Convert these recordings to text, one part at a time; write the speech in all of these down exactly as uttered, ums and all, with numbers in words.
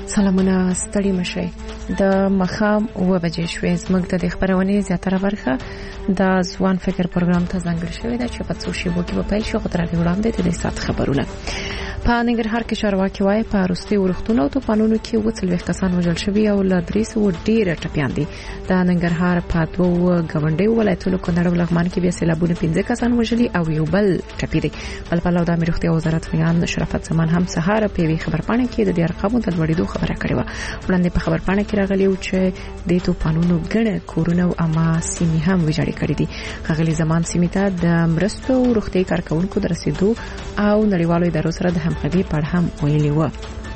سلامونه ستړي مشئ د مخام و بجې شوې زموږ د خبرونه زیاتره برخه د ځوان فکر پروګرام ته ځانګړی شوې ده چې په څو شیبو کې په پیل شو غوډه وړاندې د سات خبرونه په ننګرهار کې چارواکي وايي په روستي ورختونو او طوفانونو کې وڅلوي کسان وژل شوي او ل درې سوه ډیر ټپيان دي د ننګرهار په دوه غونډې ولایتونو کې نړۍ لغمان کې بیا سیلابونه پنځه کسان وژلي او یو بل ټپي دي بل په لور د امریکا وزارت بیان شرافت زمان هم سهار په وی خبرپاڼه کې د دې ارقامو د لوړېدو خبره کړې و وړاندې په خبرپاڼه کې راغلی و چې د طوفانونو ګڼه کورونه او اما سیمې هم ویجاړې کړې دي غغلی زمان سیمې ته د مرستو روغتي کارکونکو د رسیدو او نړیوالو ادارو سره د همغږي په اړه هم ویلي و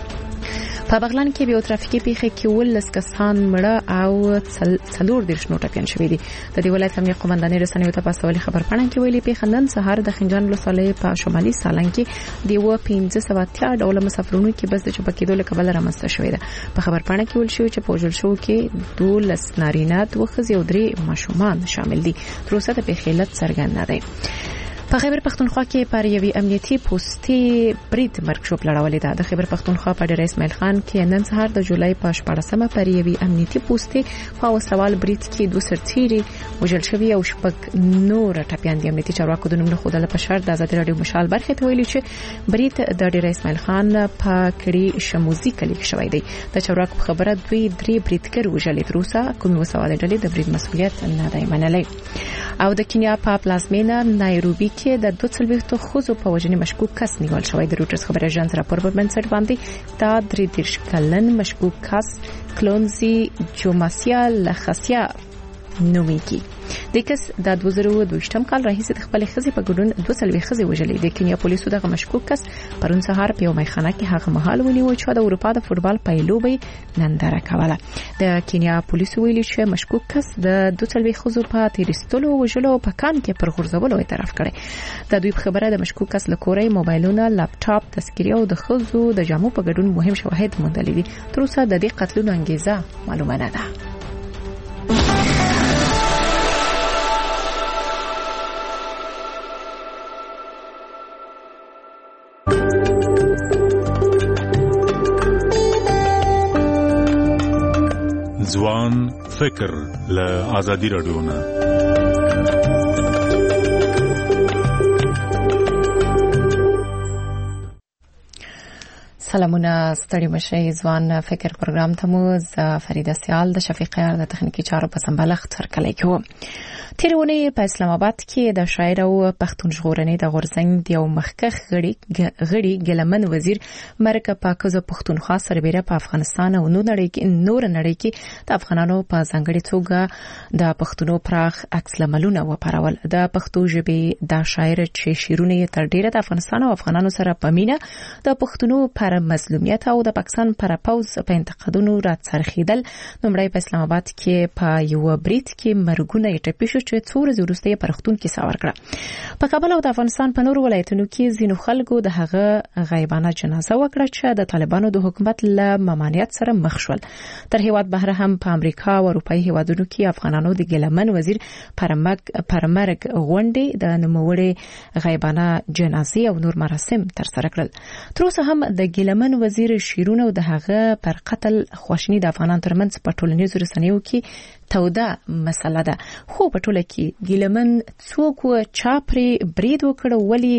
په بغلان کې به ترافیکي پیښه کې ولس کسان مړه او څلور دیرش نو ټپيان شوي دي د دې ولایت امنیت قومندانۍ رسنیو ته په سوالي خبرپاڼه کې ویلي پیښه نن سهار د خنجان ولسوالۍ په شمالي سالنګ کې د و پنځه سوه اتیا ډول مسافرونو کې بس د چپکېدو له کبله رامنځته شوې ده په خبرپاڼه کې ویل شوی چې په وژل شو کې دولس نارینه دوه ښځې او درې ماشومان شامل دي تر اوسه د پیښې علت څرګند نه دی په خیبر پختونخوا کې پر یوې امنیتي پوسټي برید مرګ شو پلړولې ده د خیبر پختونخوا په ډیر اسماعیل خان کې نن سهار د جولای په شپږمه پر یوې امنیتي پوسټي په وسوال برید کې دوه سرتیري وژل شوي او شپږ نور ټپيان دي امنیتي چارواکو د نوم خوده په شرط د آزادي رادیو مشال برخه ته ویلي چې برید د ډیر اسماعیل خان په کړي شموزي کلی شوی دی د چارواکو خبره دوی درې بریدګر وژل تر اوسه کوم وسوال ډلې د برید مسؤلیت نه دی منلای او د کینیا په پلازمینه نایروبي کې د دوه څلوېښتو خزو په وژنې مشکوک کس نیول شوی د روټرز خبري اژانس راپور په بنسټ باندې دا درې دیرش کلن مشکوک کس کلونزي جوماسیا لخسیا نومیږي د کس د دوه زره او دوه کال راهیسې د خپل خزي په ګډون دوه څلوېښت خزي وژلې د کینیا پولیسو دغه مشکوک کس پرون سهار په یو میخانه کې هغه مهال ونیو چې د اروپا د فوتبال پایلوبې ننداره کوله د کینیا پولیسو ویلي چې مشکوک کس د دوه څلوېښت خزو په تیرستلو وژلو په کان کې پر غورځولو اعتراف کړي د دوی خبره د مشکوک کس لکوري موبایلونه لپټاپ تذکیره او د خزو د جامو په ګډون مهم شواهد موندل دي تر اوسه د دې قتلونو انګیزه معلومه نه ده ځوان فکر له آزادي رادیو نه سلامونه ستړي مشئ ځوان فکر پروګرام ته مو ز فریده سیال د شفیق یار د تخنیکی چارو په سمبالښت سرکلای کوم تیرونه په اسلام آباد کې د شاعر او پښتون ژغورنې د غورزنګ د یو مخکخ غړي غړي ګلمن وزیر مرکه پاکزه پښتونخوا سربېره په افغانستان او نور نړۍ کې نور نړۍ کې د افغانانو په ځانګړي توګه د پښتونو پراخ عکس العملونه وپارول د پښتو ژبې د شاعر چې شیرونه تر ډیره د افغانستان او افغانانو سره پمینه د پښتونو پر مظلومیت او د پاکستان پر پوز په انتقادونو را څرخیدل نومړی په اسلام آباد کې په یو برید کې مرګونه ټپي شو چې څو ورځې وروسته پرختون کې ساور کړه په کابل او د افغانستان په نور ولایتونو کې ځینو خلکو د هغه غیبانه جنازه وکړه چې د طالبانو د حکومت له ممانعت سره مخ شول تر هیواد بهر هم په امریکا او اروپאי هیوادونو کې افغانانو د ګلمن وزیر پرمګ پرمرګ غونډې د نوموړي غیبانه جنازې او نور مراسم تر سره کړل تر اوسه هم د ګلمن وزیر شیرونه او د هغه پر قتل خواشنی د افغانانو ترمنځ په ټولنیزو رسنیو کې توده مسله ده خو په ټوله کې ګلمن څوک چا پرې برید وکړ ولی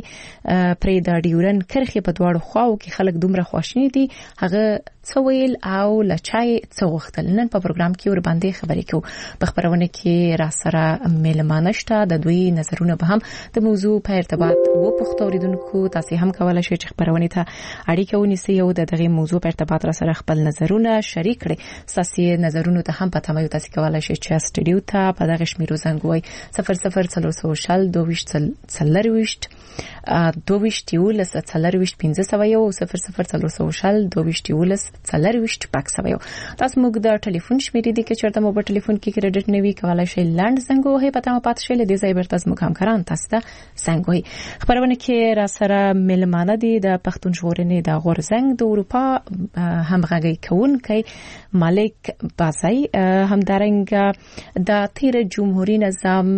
پرې د ډیورن کرخه په دواړو خواو کې خلک دومره خواشنی دي هغه څویل او لچای څوختل نن په پروګرام کې ور باندې خبرې کوو په خبرونه کې را سره ملمانه شته د دوی نظرونه به هم د موضوع په ارتباط وو پښتوریدونکو تاسو هم کولای شئ چې خبرونه ته اړیکه ونیسئ او د دغه موضوع په ارتباط را سره خپل نظرونه شریک کړئ تاسو نظرونه ته هم پته مې تاسو کولای شئ چې سټډیو ته په دغه شمیرو زنګ وای صفر صفر څلور سوشل دوه څلرويشت دوه یولس څلرويشت پنځه سوه یو صفر صفر څلور سوشل دوه یولس څلرويشت پاک سوه یو تاسو موږ د ټلیفون شمیرې دي چې چرته مو په ټلیفون کې کریډټ نوي کولای شئ لاند زنګ وهي پته مو پات شئ لدې ځای برته موږ هم کاران تاسو ته زنګ وهي خبرونه کې را سره ملمانه دي د پښتون ژغورنې د غورزنګ د اروپا همغږي کوونکی مالک بازای همدارنګه د تیر جمهوریت نظام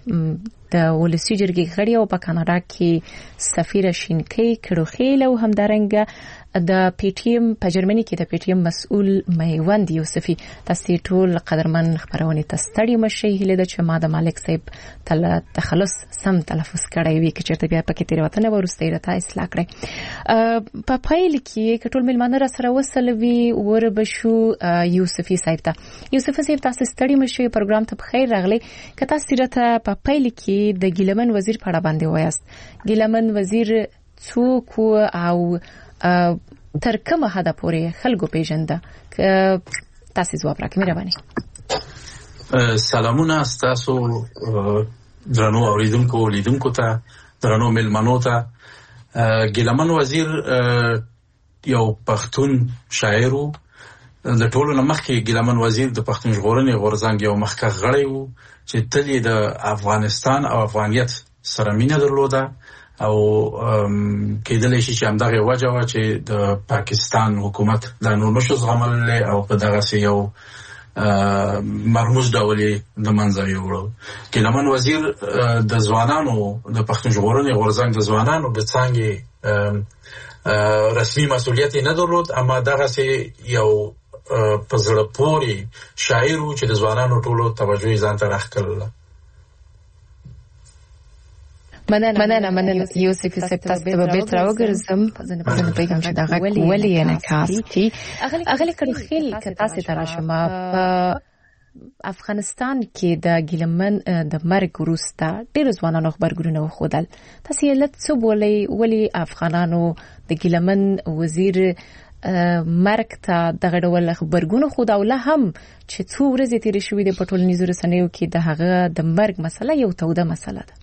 د ولسی جرګې غړي او په کاناډا کې سفیر شینکي کړوخیل او همدارنګه د پی ټی ایم په جرمني کې د پی ټی ایم مسؤل میوند یوسفي تاسو ټول قدرمن خبرونه تستړي مشي هله د چې ما د مالک صاحب تل تخلص سم تلفظ کړی وي چې چرته بیا پکې تیروتنه ورسته راته اصلاح کړی په پایل کې کټول ملمانه را سره وسلوي ور بشو یوسفي صاحب ته یوسفي صاحب تاسو ستړي مشي پروګرام ته بخیر راغلی کته سیرته په پایل کې د ګیلمن وزیر په اړه باندې وایست ګیلمن وزیر څوک او تر کومه حد پورې خلکو پیژنده تاسو جواب راکړئ مهرباني. سلامونه تاسو درنو اوریدونکو لیدونکو ته درنو ملمنو ته. ګیلمن وزیر یو پښتون شاعر و. د ټولو مخکې ګیلمن وزیر د پښتون ژغورنې غورځنګ یو مخکښ غړی و چې تل د افغانستان او افغانیت سره مینه درلوده او کېدلی شي چې همدغه وجه وه چې د پاکستان حکومت دا نور نشو زغملی او په دغسې یو مرموز ډول یې د منځه یوړو. ګیلمن وزیر د ځوانانو د پښتون ژغورنې غورځنګ د ځوانانو د څانګې رسمي مسؤلیت یې نه درلود، اما دغسې یو په زړه پورې شاعر و چې د ځوانانو ټولو توجه یې ځان ته راښکلله. مننه مننه مننه یوسف صاحب تاسو ته به بیرته راوګرځم زه نه پیغام چې دا غږ ولې انعکاس کوي. اغلی کړخیل که تاسو ته راشم په افغانستان کې د ګیلمن د مرګ وروسته ډېر ځوانانو خبرګونونه وښودل. تاسو یې لږ څه بولئ ولې افغانانو د ګیلمن وزیر مرګ ته دغه ډول خبرګون خو دا ولا هم چې څو ورځې تیرې شوې د پټولنیزو رسنیو کې د هغه د مرګ مسله یو توده مسله ده.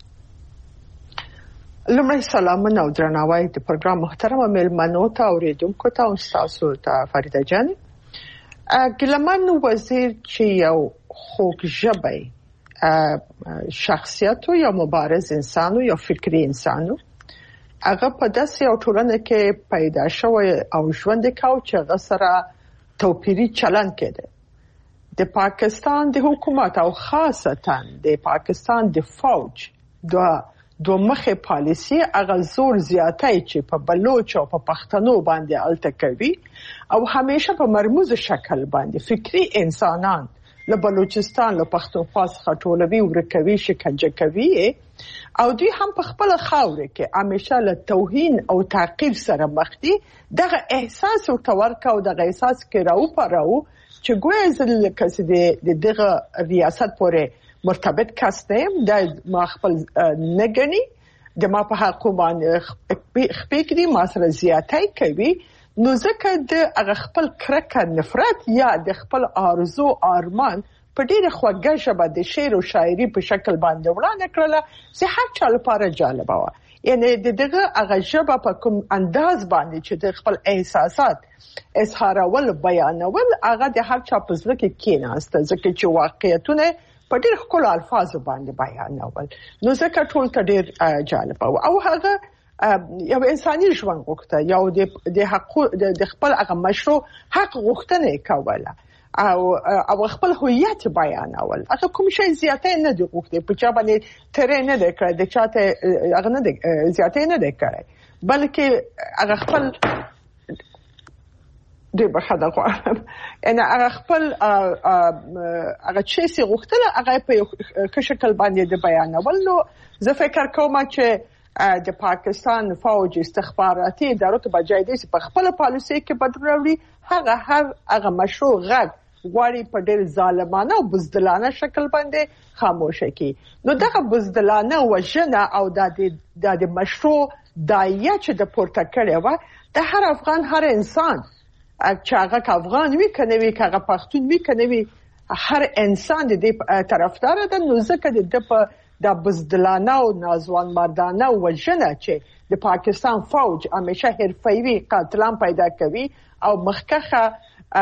لمړی سلامونه او درناوی د پروګرام محترمه ملمنو ته اوریدونکو ته او تاسو ته فریده جان. ګیلمن وزیر چې یو خوږ ژبی شخصیت او یو مبارز انسان او یو فکری انسان هغه په داسې یو ټولنه کې پیدا شوی او ژوند کاوه چې هغه سره توپیري چلند کېده. د پاکستان د حکومت او خاصتا د پاکستان د فوج د دو مخه پالیسی هغه زور زیاتی چې په بلوچ او په پښتنو باندې الته کوي او همیشه په مرموز شکل باندې فکری انسانان له بلوچستان له پښتونخوا څخه ټولوي ورکوي شکنجه کوي او دوی هم په خپل خاوره کې همیشه له توهین او تعقیب سره مخ دي. دغه احساس او تورک او دغه احساس کې راو پراو چې ګویا ځل کسي د دغه ریاست پورې مرتبط کسته د ما خپل نګنی د ما په حق باندې خپېکري ما سره زیاتای کوي نو ځکه د هغه خپل کرکه نفرت یا د خپل آرزو ارمان په ډیره خوږه ژبه د شعر او شاعري په شکل باندې وړاندې کړله چې هر چا لپاره جالبه وه. یعنی د دغه هغه ژبه په کوم انداز باندې چې د خپل احساسات اظهارول بیانول هغه د هر چا په زړه کې کېناسته ځکه چې واقعیتونه په ډېر ښکلو الفاظو باندې بیانول نو ځکه ټول ته ډېر جالبه و. او هغه یو انساني ژوند غوښته یو د حقوق د خپل هغه مشروع حق غوښتنه یې کوله او او خپل هویت بیانول. هغه کوم شی زیاته نه دی غوښته په چا باندې ترې نه دی کړی د چاته هغه نه دی زیاته نه دی کړی بلکې هغه خپل دی بخدا غواړم ان هغه خپل هغه چې سی غوښتله هغه په شکل باندې د بیانول. نو زه فکر کوم چې د پاکستان فوج استخباراتي ادارو ته بجای دي په خپل پالیسي کې بدلون راوړي. هغه هر هغه مشروع غږ غواړي په ډېر ظالمانه او بزدلانه شکل باندې خاموش کړي. نو دغه بزدلانه وژنه او د د مشروع دایه چې د پورته کړي و د هر افغان هر انسان چې هغه افغان وي کنه وي هغه پښتون وي کنه وي هر انسان د دې طرفدار ده. نو ځکه د په د بزدلانه او نازوان مردانه وژنه چې د پاکستان فوج همیشه حرفوي قاتلان پیدا کوي او مخکخه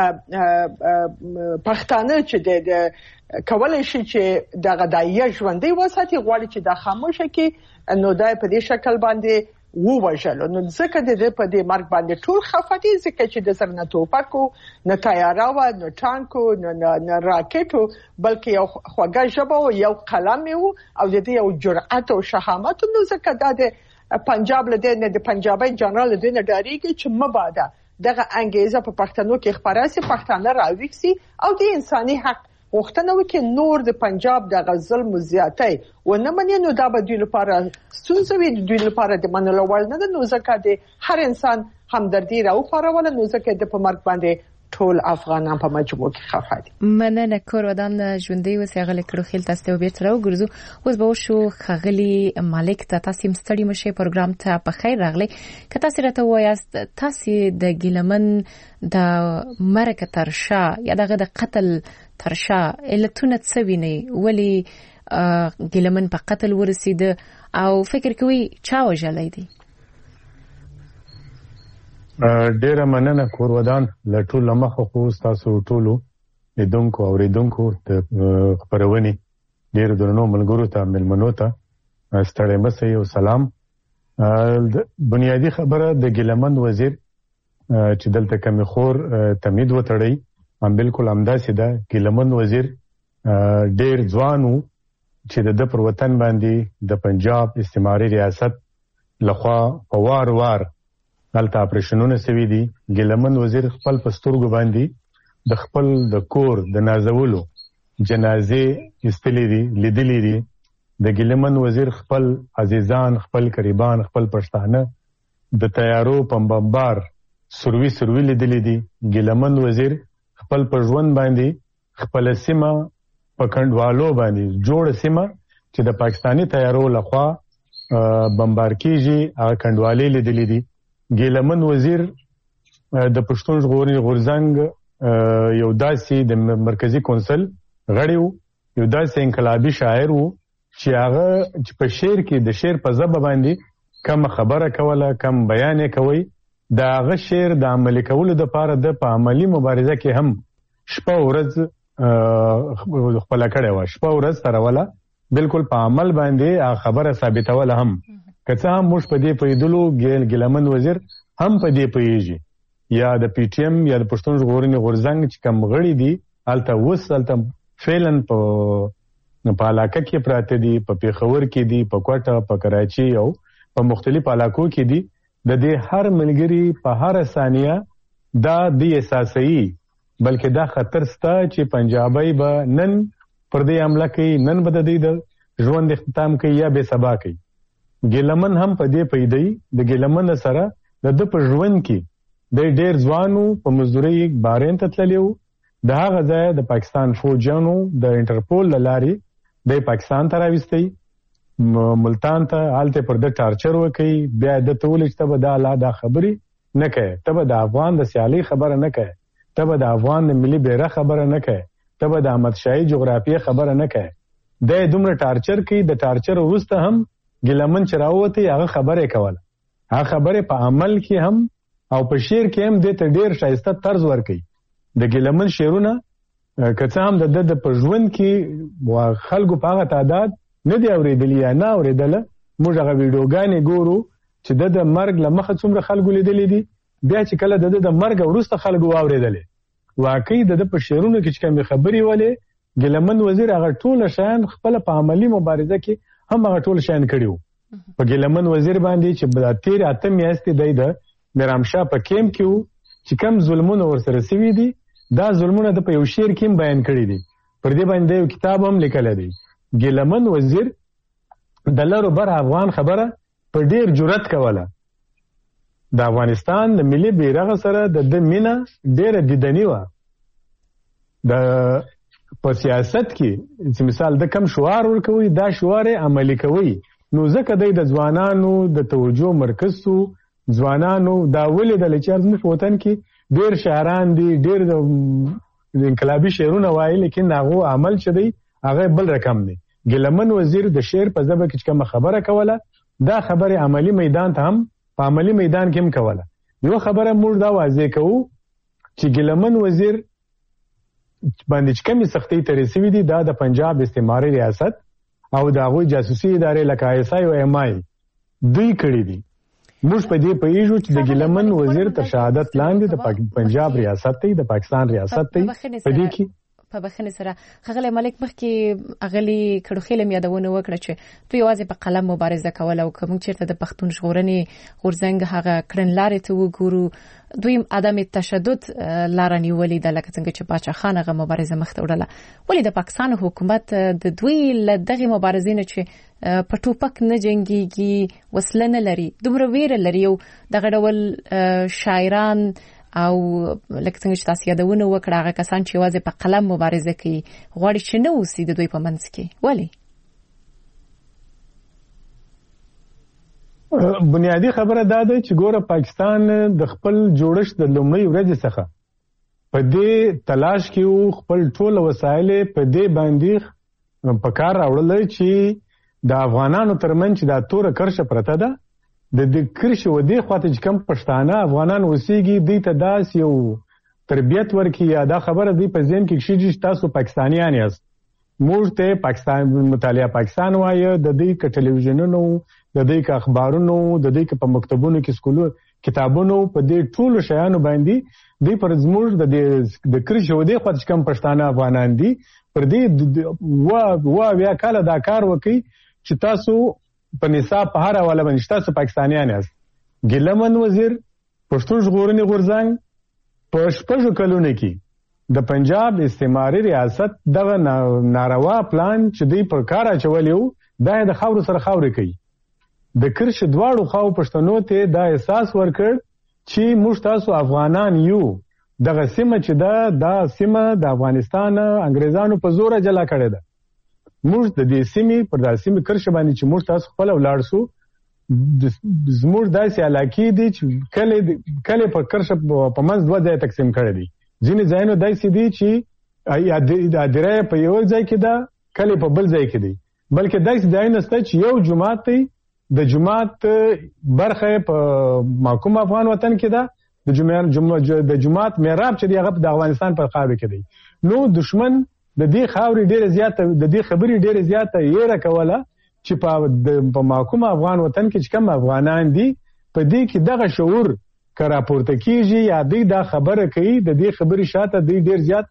پښتانه چې د کولای شي چې دغه دایه ژوندۍ وساتي غواړي چې د خاموشه کې نو دای په دې شکل باندې ووژلو. نو ځکه د دې په دې مرګ باندې ټول خفه دي ځکه چې د سر نه توپکو نه تیاره و نه ټانکو نه نه راکټو بلکې یو خوږه ژبه او یو قلم و او د دې یو جرأت او شهامت. نو ځکه دا د پنجاب له دې نه د پنجابي جنرال دې نه ډاریږي چې مبادا دغه انګیزه په پښتنو کې خبره سي پښتانه راويکسي او د انساني حق وختنه وکي نور د پنجاب د غزل مزياتي و نه مني. نو دا به دوی لپاره ستونزوي دوی لپاره د منلو وړ نه ده. نو ځکه د هر انسان همدردي راوپارول. نو ځکه د په مرګ باندې ټول افغانان په مجموع کې خفه دي. مننه کور ودان ژوندۍ وسیغه لیکلو خیل تاسو ته بیرته راوګرځو. اوس به شو خغلی مالک ته تاسو مستړی مشه پروګرام ته په خیر راغلی. که تاسو راته وایاست تاسو د ګیلمن د مرګ ترشا یا دغه د قتل ترشا علتونه څه ویني ولی ګیلمن په قتل ورسید او فکر کوي چا وجلای دي؟ ډیره مننه کور ودان لټول مخه خو تاسو ټولو لیدونکو او ریدونکو د خبرونې ډیر درنو ملګرو ته ملمنو ته ستړی مسئ او سلام. بنیادی خبره د ګیلمن وزیر چې دلته کمی خور تمید وتړی هم بالکل همداسې ده. ګیلمن وزیر ډیر ځوانو چې د پر وطن باندې د پنجاب استعماري ریاست لخوا په وار وار دلته اپریشنونه سوي دي. ګیلمن وزیر خپل پسترګو باندې د خپل د کور د نازولو جنازې استلې دي لیدلې دي. د ګیلمن وزیر خپل عزیزان خپل قریبان خپل پښتانه د تیارو په بمبار سروي سروي لیدلې دي. ګیلمن وزیر خپل په ژوند باندې خپل سیمه په کندوالو باندې جوړ سیمه چې د پاکستانی تیارو لخوا بمبار کیږي هغه کندوالې لیدلې دي. ګیلمن وزیر د پښتون ژغورنې غورځنګ یو داسې د مرکزی کونسل غړی وو، یو داسې انقلابي شاعر وو چې هغه چې په شعر کې د شعر په ژبه باندې کم خبره کوله کم بیان کوي. دا هغه شعر د عملي کولو د پاره د په عملی مبارزه کې هم شپه ورځ خپل کړه و شپه ورځ سره ولا بالکل په عمل باندې خبره ثابتوله. هم که څه هم موږ په دې پیدلو ګیل ګیلمن وزیر هم په دې پیږي یا د پی ټی ایم یا د پښتون ژغورنې غورځنګ چې کم غړي دي الته وس الته فعلن په په علاقه کې پراته دي، په پیښور کې دي، په کوټه په کراچي او په مختلف علاقو کې دي. د دې هر ملګری په هر ثانیه دا د اساسي بلکې دا خطر ستا چې پنجابی به نن پر دې حمله کوي، نن به د دې د ژوند اختتام کوي یا به سبا کوي. ګیلمن هم په دې پیدای د ګیلمن سره د د په ژوند کې د ډیر ځوانو په مزدوري بارین ته تللیو. د هغه ځای د پاکستان فوجانو د انټرپول لاري د پاکستان ته راوستي ملتان ته حالت پر د ټارچر وکي. بیا د تول چې تب د لا د خبري نه کوي، تب د افغان د سیالي خبره نه کوي، تب د افغان د ملي بیرغ خبره نه کوي، تب د احمد شاهي جغرافیه خبره نه کوي. د دومره ټارچر کوي. د ټارچر وروسته هم ګیلمن چراوته هغه خبره کوله. هغه خبره په عمل کې هم او په شعر کې هم د ته ډیر شایسته طرز ورکي. د ګیلمن شعرونه کڅه هم د د په ژوند کې خلکو په هغه تعداد نه دی اوریدلی یا نه اوریدل. موږ هغه ویډیوګانې ګورو چې د د مرګ لمخه څومره خلکو لیدلې دي، بیا چې کله د د مرګ وروسته خلکو اوریدل. واقعي د په شعرونو کې چې کوم خبري ولې ګیلمن وزیر هغه ټول شان خپل په عملی مبارزه کې هم هغه ټول شان کړیو. په ګیلمن وزیر باندې چې د تیر اتم میاشتې دی د میرامشاه په کیم کې چې کم ظلمونه ورسره سوي دي، دا ظلمونه د په یو شعر کې بیان کړی دي. پر دې باندې یو کتاب هم لیکل دی. ګیلمن وزیر د لارو بر افغان خبره په ډیر جرأت کوله. د افغانستان د ملي بیرغ سره د د مینا ډیره دیدنی و. د په سیاست کې چې مثال د کم شعار ورکوي دا شعار عملی کوي. نو ځکه د ځوانانو د توجه مرکز سو ځوانانو دا ولې د لچارز وطن کې ډیر شاعران دي، ډیر د انقلابي شعرونه وایي، لیکن هغه عمل چې دی هغه بل رقم دی. ګیلمن وزیر د شعر په ژبه کې کوم خبره کوله، دا خبره عملی میدان ته هم په عملی میدان کې هم کوله. یو خبره موږ دا واضح کوو چې ګیلمن وزیر باندې کومې سختۍ ترې سوي دي دا د پنجاب استعماري ریاست او د هغوی جاسوسي ادارې لکه آی اس آی او ایم آی دوی کړي دي. موږ په دې پوهیږو چې د ګیلمن وزیر تر شهادت لاندې د پنجاب ریاست دی، د پاکستان ریاست دی. په دې کې په بخښنې سره ښاغلی ملک مخکې اغلي کړوخیل یادونه وکړه چې دوی یوازې په قلم مبارزه کوله او کوم چیرته د پښتون ژغورنې غورځنګ هغه کړنلارې ته وګورو دوی عدم تشدد لار نیولې ده لکه څنګه چې باچا خان هغه مبارزه مخته وړله. ولې د پاکستان حکومت د دوی له دغه مبارزې نه چې په ټوپک نه جنګيږي وسله نه لري دومره ویره لري او دغه ډول شاعران او لکه څنګه چې تاسو یادونه وکړه هغه کسان چې واځي په قلم مبارزه کوي غواړي چې نو اوسي د دوی په منځ کې. ولی بنیادی خبره دا ده چې ګوره پاکستان د خپل جوړښت د لومړۍ ورځې څخه په دې تلاش کې خپل ټول وسایل په دې باندې په کار راوړل چې د افغانانو ترمنځ چې دا توره کرشه پرته ده د دې کرښې و دې خواته چې کوم پښتانه افغانان اوسېږي دوی ته داسې یو تربیت ورکړي یا دا خبره دوی په ذهن کې کښېږي چې تاسو پاکستانیان یاست. موږ ته پاکستان مطالعه پاکستان وایه، د دوی که ټلویزیونونو، د دوی که اخبارونو، د دوی که په مکتبونو کې سکولو کتابونو، په دې ټولو شیانو باندې دوی پر زموږ د د کرښې و دې خواته چې کوم پښتانه افغانان دي پر دې و اویا کاله دا کار وکړي چې تاسو په نصاب په هر حواله باندې تاسو پاکستانیان یاست. ګیلمن وزیر پښتون ژغورنې غورځنګ په شپږو کلونو کې د پنجاب استعماري ریاست دغه ناروا پلان چې دوی پر کار اچولی و دا د خاورو سره خاورې کوي. د کرښې دواړو خواو پښتنو ته دا احساس ورکړ چې موږ تاسو افغانان یو. دغه سیمه چې دا دا سیمه د افغانستان انګریزانو په زوره جلا کړې ده. موږ د دې سیمې پر داسې سیمې کرښه باندې چې موږ تاسو خپل ولاړ سو زموږ داسې علاقې دي چې کله کله په کرښه په منځ دوه ځای تقسیم کړی دي. ځینې ځایونه داسې دي چې د اداره په یو ځای کې ده کله په بل ځای کې دي بلکې داسې ځایونه شته چې یو جماعت دی د جماعت برخه په محکوم افغان وطن کې ده د جماعت د جماعت میراب چې دی هغه د افغانستان په خاور کې دی. نو دشمن د دې خاورې ډېر زیات د دې خبرې ډېر زیات یې راکوله چې په په محکوم افغان وطن کې چې کوم افغانان دي په دې کې دغه شعور که راپورته کیږي یا دوی دا خبره کوي د دې خبرې شاته دوی ډېر زیات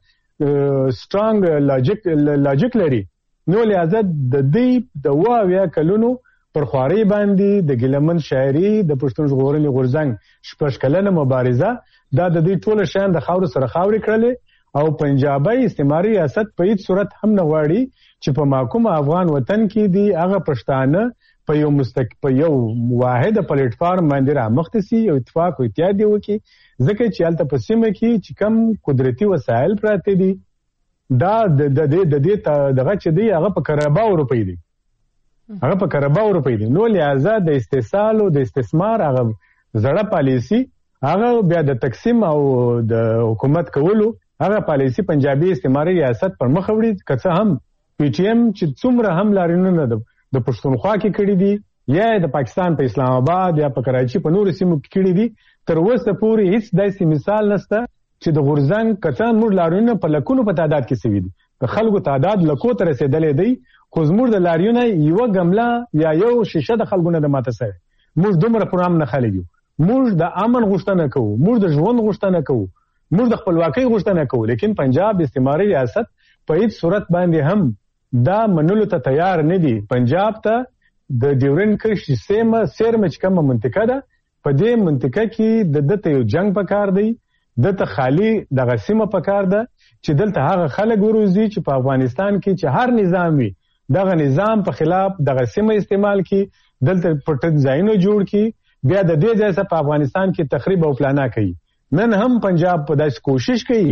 سټرانګ لاجیک لاجیک لري. نو لہذا د دې د اوه اویا کلونو پر خوارۍ باندې د ګیلمن شاعري د پښتون ژغورنې غورځنګ شپږ کلنه مبارزه دا د دوی ټوله شیان د خاورو سره خاورې کړلې او پنجابي استعماري ریاست په هیڅ صورت هم نه غواړي چې په محکوم افغان وطن کې دي هغه پښتانه په یو مستق په یو واحد پلیټ فارم باندې رامخته سي او اتفاق او اتحاد وکړي ځکه چې هلته په سیمه کې چې کم قدرتي وسایل پراته دي دا د دې د دې دغه چې دی هغه په کرباو روپۍ دي هغه په کرباو روپۍ دي. نو لہذا د استحصال او د استثمار هغه زړه پالیسی هغه بیا د تقسیم او د حکومت کولو هغه پالیسی پنجابي استعماري ریاست پر مخ وړي که څه هم پی ټی ایم چې څومره هم لارینونه د پښتونخوا کې کړي دي یا د پاکستان په اسلام آباد یا په کراچي په نورو سیمو کې کړي دي تر اوسه پورې هیڅ داسې مثال نشته چې د غورځنګ کسان موږ لارینونه په لکونو په تعداد کې سوي دي د خلکو تعداد لکو ته رسېدلی دی خو زموږ د لاریونه یوه ګمله یا یو شیشه د خلکو نه د ماته سوی. موږ دومره پرام نه خلک یو. موږ د امن غوښتنه کوو، موږ د ژوند غوښتنه کوو، موږ د خپلواکۍ غوښتنه کوو، لیکن پنجاب استعماري ریاست په هیڅ صورت باندې هم دا منلو ته تیار نه دي. پنجاب ته د ډیورنډ کرښې سیمه سیرمه چې کومه منطقه ده په دې منطقه کې د دته یو جنگ پکار دی، دته خالی دغه سیمه پکار ده چې دلته هغه خلک وروزي چې په افغانستان کې چې هر نظام وي دغه نظام په خلاف دغه سیمه استعمال کی دلته پټ ځایونه جوړ کی بیا د دې ځای څخه په افغانستان کې تخریب او پلانا کوي. نن هم پنجاب په داسې کوشش کوي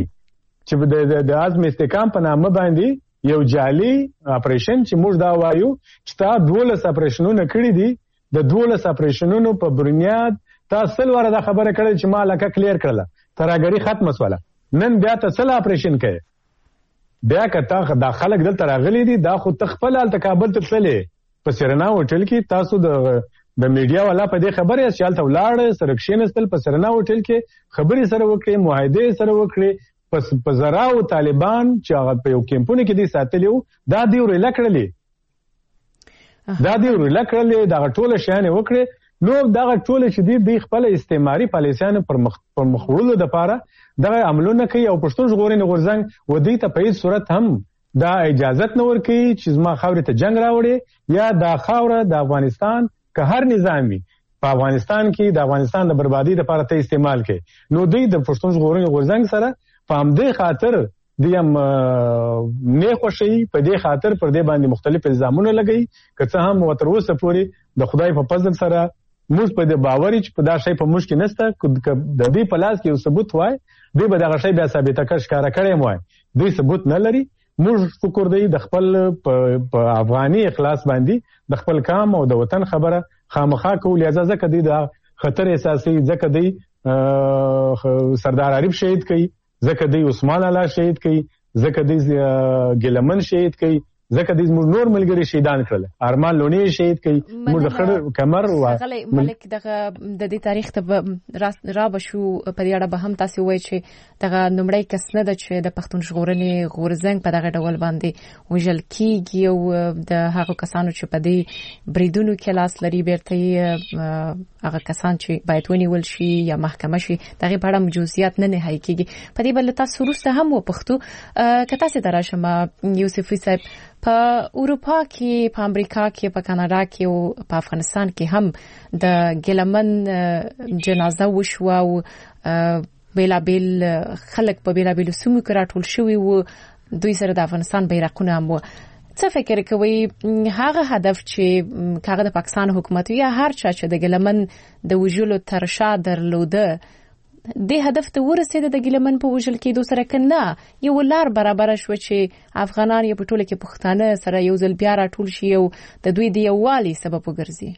چې د عزم استحکام په نامه باندې یو جعلي اپریشن چې موږ دا وایو چې تا دولس اپریشنونه کړي دي د دولس اپریشنونو په بنیاد تا سل واره دا خبره کړې چې ما لکه کلیر کړله ترهګري ختمه سوله نن بیا ته سل اپریشن کوي بیا که تا دا خلک دلته راغلي دي دا خو ته خپل هلته کابل ته تللی په سېرنا هوټل کې تاسو د د میډیا والا په دې خبره چې هلته ولاړ سره کښېنستل په سېرنا هوټل کې خبرې سره وکړې معاهدې سره وکړې په زراو طالبان چې هغه په یو کیمپونو کې دي ساتلي وو دا دوی ورېله کړلې دا دوی ورېله کړلې دغه ټوله شیانې وکړې نو دغه ټول چې دی خپل استعماري پالیسیانو پر مخ پر مخولو د پاره دغه عملونه کوي او پښتون ژغورنې غورځنګ و دې ته په هیڅ صورت هم دا اجازت نه ورکوي چې زما خاورې ته جنگ راوړي یا دا خاوره د افغانستان که هر نظام وي په افغانستان کې د افغانستان د بربادي لپاره ته استعمال کوي. نو دوی د پښتون ژغورنې غورځنګ سره په همدې خاطر دوی هم نه خوښوي، په دې خاطر پر دې باندې مختلف الزامونه لګوي. که څه هم وتر اوسه پورې د خدای په فضل سره موږ په دې باور چې په دا شی په موږ کې نشته، د دې په لاس کې یو ثبوت وای دوی به دغه شی بیا ثابته کړ ښکاره کړی وای. دوی ثبوت نه لري. موږ فکر دی د خپل په افغاني اخلاص باندې د خپل کام او د وطن خبره خامخا کوو. لہذا ځکه دی د خطر احساسي، ځکه دی سردار عارف شهید کوي، ځکه دی عثمان الله شهید کوي، ځکه دی ګیلمن شهید کوي، ځکه د زموږ نور ملګري شهیدان کړل. ارمان لونی شهید کوي، موږ د خړ کمر و ملک دغه د دې تاریخ ته را بشو په دې اړه به هم تاسو وایي چې دغه نمړی کس نه ده چې د پښتون ژغورنې غورځنګ په دغه ډول باندې وژل کیږي او د هغو کسانو چې په دې بریدونو کې لاس لري بیرته هغه کسان چې باید ونیول شي یا محکمه شي دغه په اړه جزئیات نه نهایی کیږي. په دې بل تاسو وروسته هم وپښتو که تاسو دراشم یوسفي صاحب په اروپا کې، په امریکا کې، په کاناډا کې او په افغانستان کې هم د ګیلمن جنازه وشو او بیلابیل خلک په بیلابیلو سیمو کې راټول شوي وو، دوی سره د افغانستان بیرغونه هم وو. څه فکر کوي هغه هدف چې هغه د پاکستان حکومت یا هر چا چې د ګیلمن د وژلو ترشا درلوده د هدف ته ورسېده د ګیلمن په وژل کېدو سره کنه یو لار برابر شو چې افغانان یې په ټوله کې پښتانه سره یو ځل بیا راټول شي او د دوی د یووالي سبب وګرځي.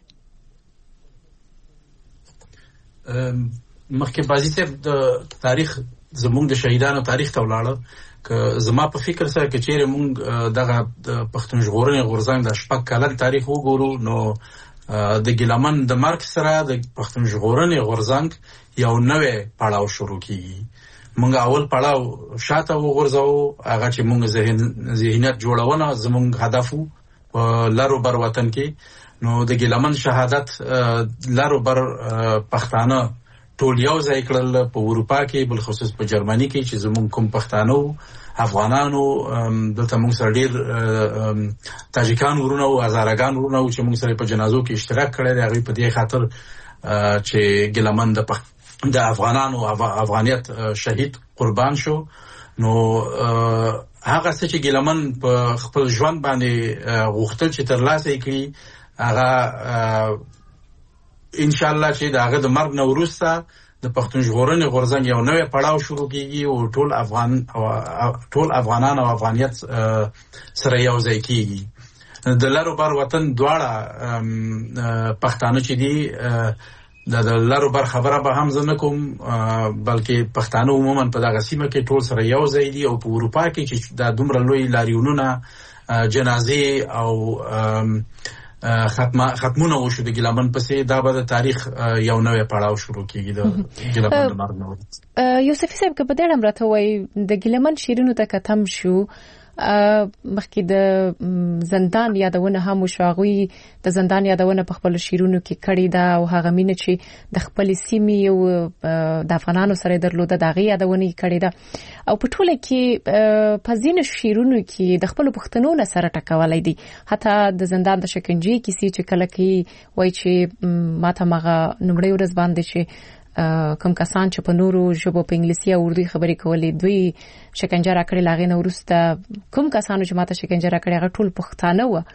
مخکې بازي صاحب د تاریخ زموږ د شهیدانو تاریخ ته ولاړه که زما په فکر سره که چیرې موږ دغه د پښتون ژغورنې غورځنګ د شپږ کلن تاریخ وګورو نو د ګیلمن د مرګ سره د پښتون ژغورنې غورځنګ یو نوې پړاو شروع کیږي. موږ اول پړاو شاته وغورځو، هغه چې موږ ذهن ذهنیت جوړونه زموږ هدف په لارو بر وطن کې. نو د ګیلمن شهادت لارو بر پښتانه ټول یو ځای کړل په اروپا کې، بل خصوص په جرمني کې چې زموږ کوم پښتانه افغانانو دلته موږ سره ډیر تاجکان ورونه او هزارګان ورونه چې موږ سره په جنازو کې اشتراک کړی دی، هغه په دې خاطر چې ګیلمن د د افغانانو افغانیت شهید قربان شو. نو هغه څه چې ګیلمن په خپل ژوند باندې غوښتل چې ترلاسه کړي هغه ان شاء الله چې داغه د مرګ نه وروسته د پښتون ژغورنې غورځنګ یو نوې پړاو شروع کیږي او ټول افغان او ټول افغانان او افغانیت سره یو ځای کیږي. د لارو بر وطن دواړه پښتانه چې دي د لارو بر خبره به هم زه نه کوم، بلکې پښتانه عموما په دغه سیمه کې ټول سره یو ځای دي او په اروپا کې چې دا دومره لوی لاریونونه جنازې او ختمه ختمونه وشو د ګیلمن پسې، دا به د تاریخ یو نوې پړاو شروع کیږي د ګیلمن د مرګ نه. یوسفي صاحب که په دې اړه راته وایي د ګیلمن شیرینو ته کتم شو مخکې د زندان یادونه هم وشو، هغوی د زندان یادونه په خپلو شیرونو کې کړې ده او هغه مینه چې د خپلې سیمې او د افغانانو سره درلوده د هغې یادونه یې کړې ده او په ټوله کې په ځینو شیرونو کې د خپلو پښتنو نه سره ټکولی دي. حتی د زندان د شکنجې کیسې چې کله کې وایي چې ماته مغه نومړۍ ورځ باندې چې کوم کسان چې په نورو ژبو په انګلیسي او اردو خبرې کولې دوی شکنجه راکړې، لاغې نه وروسته کوم کسانو چې ماته شکنجه راکړې هغه ټول پښتانه وو.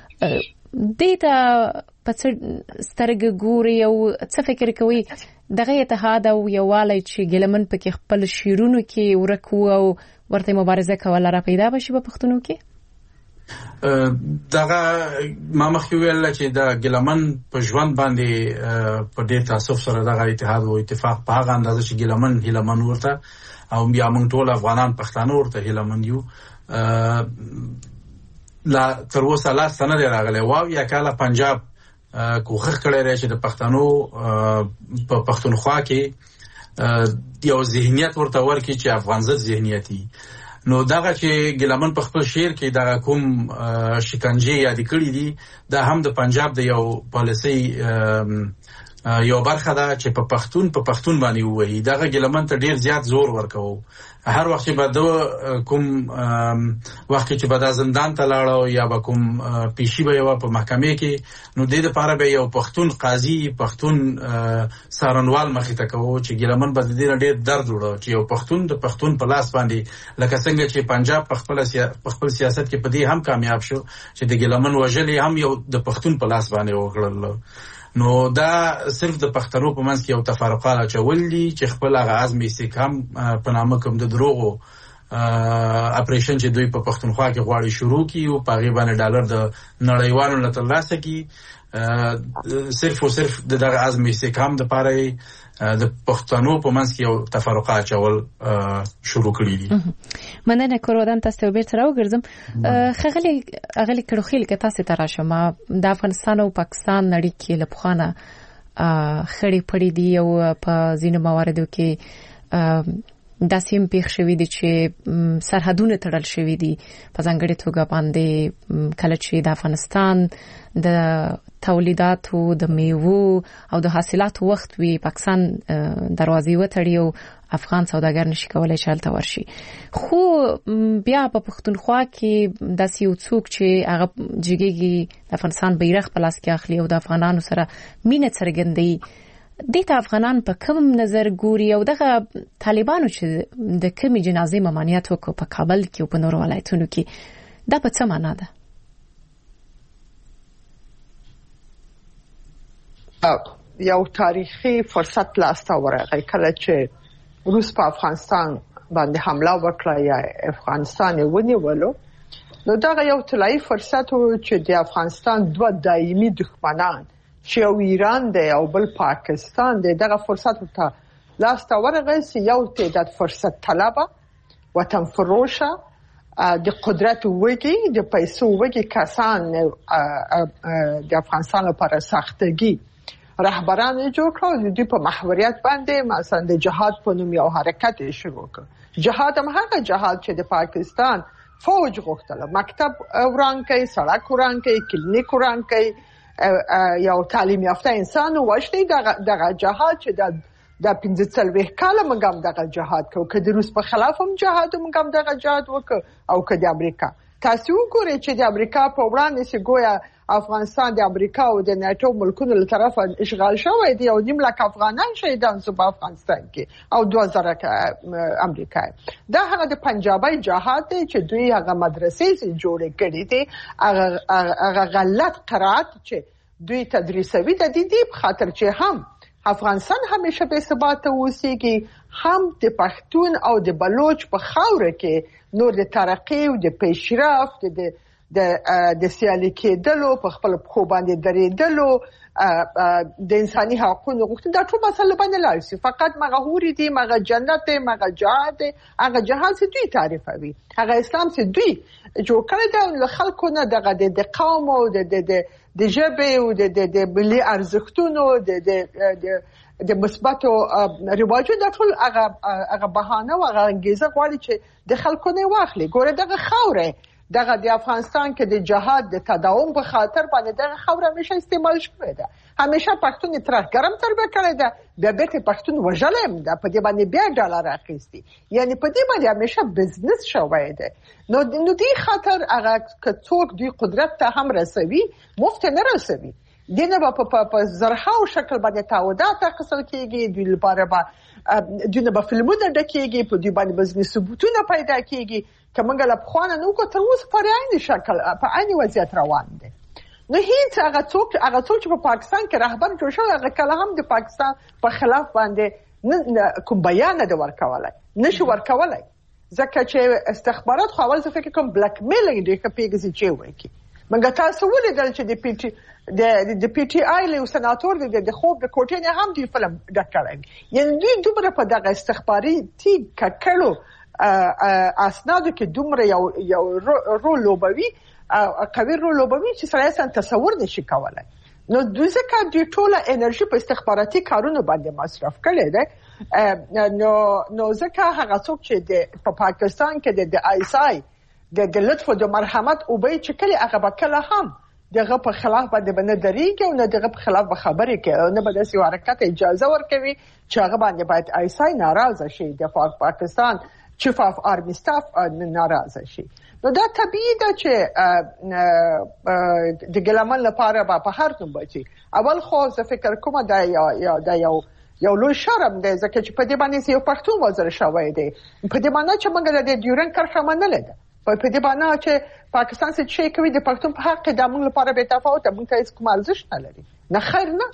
دې ته په څه سترګې ګوري او څه فکر کوي دغه اتحاد او یووالی چې ګیلمن پکې خپل شیرونو کې ورک وو او ورته مبارزه کوله را پیدا بشي په پښتنو کې؟ دغه ما مخکې ویل چې د ګیلمن په ژوند باندې په ډېر تاسف سره دغه اتحاد او اتفاق په هغه اندازه چې ګیلمن هیلمن ورته او بیا موږ ټول افغانان پښتانه ورته هیلمن یو لا تر اوسه لا سند راغلی واو یا کاله پنجاب کوخه کړی دی چې د پښتنو په پښتونخوا کې یو ذهنیت ورته ورکړي چې افغان ضد ذهنیتي. نو دغه چې ګیلمن په خپل شعر کې دغه کوم شکنجې یاد کړی دي دا هم د پنجاب د یو پالیسي یو برخه ده چې په پښتون په پښتون باندې وایي دغه ګلمن ته ډیر زیات زور ورکوو. هر وخت چې به د کوم وخت چې به د زندان ته لاړو یا به کوم پیشي به یو په محکمې کې نو د دې لپاره به یو پښتون قاضي پښتون سارنوال مخې ته کوو چې ګلمن به د دې ډیر درد وړو چې یو پښتون د پښتون په لاس باندې لکه څنګه چې پنجاب په خپل خپل سیاست کې په دې هم کامیاب شو چې د ګلمن وژلې هم یو د پښتون په لاس باندې وکړل. نو دا صرف د پښتنو په منځ کې یو تفرقه اچول دي چې خپل هغه عزم استحکام په نامه کوم د دروغو اپریشن چې دوی په پښتونخوا کې غواړي شروع کړي او په هغې باندې ډالر د نړیوالو نه ترلاسه کړي صرف او صرف د دغه عزم استحکام دپاره د پښتنو په منځ کې یو تفرقه اچول شروع کړي دي. مننه کورودان تاسو به تر وګرځم خغلی اغلی کړوخیل کې تاسو ته راشم د افغانستان او پاکستان نړۍ کې لپخانه خړې پړې دي او په ځینو مواردو کې داسیم پیښ شوې دي چې سرحدونه تړل شوې دي په ځانګړي توګه باندې کله چې د افغانستان د تولیداتو د میوو او د حاصلاتو وخت وی پاکستان دروازې وتړي او افغان سوداګر نشي کولای چې هلته ورشي. خو بیا په پښتونخوا کې داسې یو څوک چې هغه جګیږي د افغانستان بیرغ په لاس کې اخلي او د افغانانو سره مینه څرګندوي دې ته افغانان په کوم نظر ګوري او دغه طالبانو چې د کومې جنازې ممانعت وکړو په کابل کې او په نورو ولایتونو کې دا په څه معنا ده؟ یو تاریخي فرصت لاسته ورغی کله چې روس په افغانستان باندې حمله وکړه یا افغانستان یې ونیولو نو دغه یو طلایي فرصت و چې د افغانستان دوه دایمي دښمنان چې یو ایران دی او بل پاکستان دی دغه فرصت ته لاسته ورغی چې یو تعداد فرصت طلبه وطن فروشه د قدرت وږي د پیسو وږي کسان د افغانستان لپاره سختګي رهبران جوړ کړو د په محوریت باندې مثلا د جهاد په نوم یو حرکت شروع کړ. جهاد هم هغه جهاد چې د پاکستان فوج غوښتل مکتب وران کوي سړک وران کوي کلینیک وران کوي یو تعلیم یافته انسان وښتي دغه دغه جهاد چې د د پنځه څلوېښت کاله موږ هم دغه جهاد کوو که د روس په خلاف هم جهاد موږ هم دغه جهاد وکړو او که د امریکا تاسو وګورئ چې د امریکا په وړاندې چې ګویا افغانستان د امریکا او د ناتو ملکونو له طرفه اشغال شوی دی او نیم لک افغانان شهیدان شو په افغانستان کې او دوه زره امریکا دا هغه د پنجابي جهاد دی چې دوی هغه مدرسې جوړې کړې دي هغه غلط قرات چې دوی تدریسوي د دې په خاطر چې هم افغانستان همیشه به ثبات اوسېږي هم د پښتون او د بلوچ په خاوره کې نور د ترقی او د پیشرفت د د د سیالي کېدلو په خپل خو باندې درېدلو د انساني حقوقو غوښتنه دا ټول مسله باندې لارسي فقط مغهوري دي مغه جنت مغه جهاد هغه جهاد چې دوی تعریفوي هغه اسلام چې دوی جوړ کړی دی له خلکو نه دغه د قوم او د د د ژبې او د د ملي ارزښتونو د د د مثبتو رواجونو د ټول هغه هغه بهانه او هغه انګیزه غواړي چې د خلکو نه واخلي. ګوره دغه خوره دغه د افغانستان کې د جهاد د تداوم په خاطر باندې دغه خوره همیشه استعمال شوې ده همیشه پښتون ترګرم تربه کړی ده بیا بیرته پښتون وژلم ده په دې باندې بیا ډالر اخیستي یعنی په دې باندې همیشه بزنس شوی ده نو نو دې خاطر هغه کڅوک دوی قدرت ته هم رسوي مفت نه رسوي دینه په په زرهاو شکل باندې تعهدات اخیستل کېږي دوی لپاره به دوی نه به فلمونه ډکېږي په دې باندې بزنس ثبوتونه پیدا کېږي که موږ له پخوانه نو کو تر اوسه په عین شکل په عین وضعیت روان دي. نو هیڅ هغه څوک هغه څوک چې په پاکستان کې رهبر جوړ شوی هغه کله هم د پاکستان په خلاف باندې کوم بیان نه ورکولای نشي ورکولای ځکه چې استخبارات خو اول څه فکر کوم بلیک میلینګ دی که پیګزي چې وایي موږ تاسو ولیدل چې د پی ټی د د پی ټی آی له سناتور د خوب د کوټې نه هم دی فلم ډکړل یعنی دوی دومره په دغه استخباري تی ککړو اسنادو کې دومره یو یو رول لوبوي قوي رول لوبوي چې سره سم تصور نشي کولای. نو دوی ځکه د ټوله انرژي په استخباراتي کارونو باندې مصرف کړي ده نو نو ځکه هغه څوک چې د په پاکستان کې د آی اس آی د لطف او د مرحمت او به چې کله هغه بکله هم دغه په خلاف باندې باندې درېږي او نه دغه په خلاف به خبرې کوي، نه به داسې حرکت اجازه ورکوي چې هغه باندې باید آیسای ناراضه شي، د پاکستان چیف اف آرمی سټاف ناراضه شي. نو دا طبیعي ده چې د ګیلمن لپاره به په هر نوم بچي. اول خو زه فکر کوم دا یا دا یو یو لوی شرم دی ځکه چې په دې باندې یو پښتون وزیر شوی دی، په دې معنی چې موږ د ډیورن کرښه منلې ده، په دې باندې چې پاکستان څه شي کوي د پښتون په حق د موږ لپاره به تفاوت موږ ته هیڅ کوم ارزښت نه لري. نه خیر نه،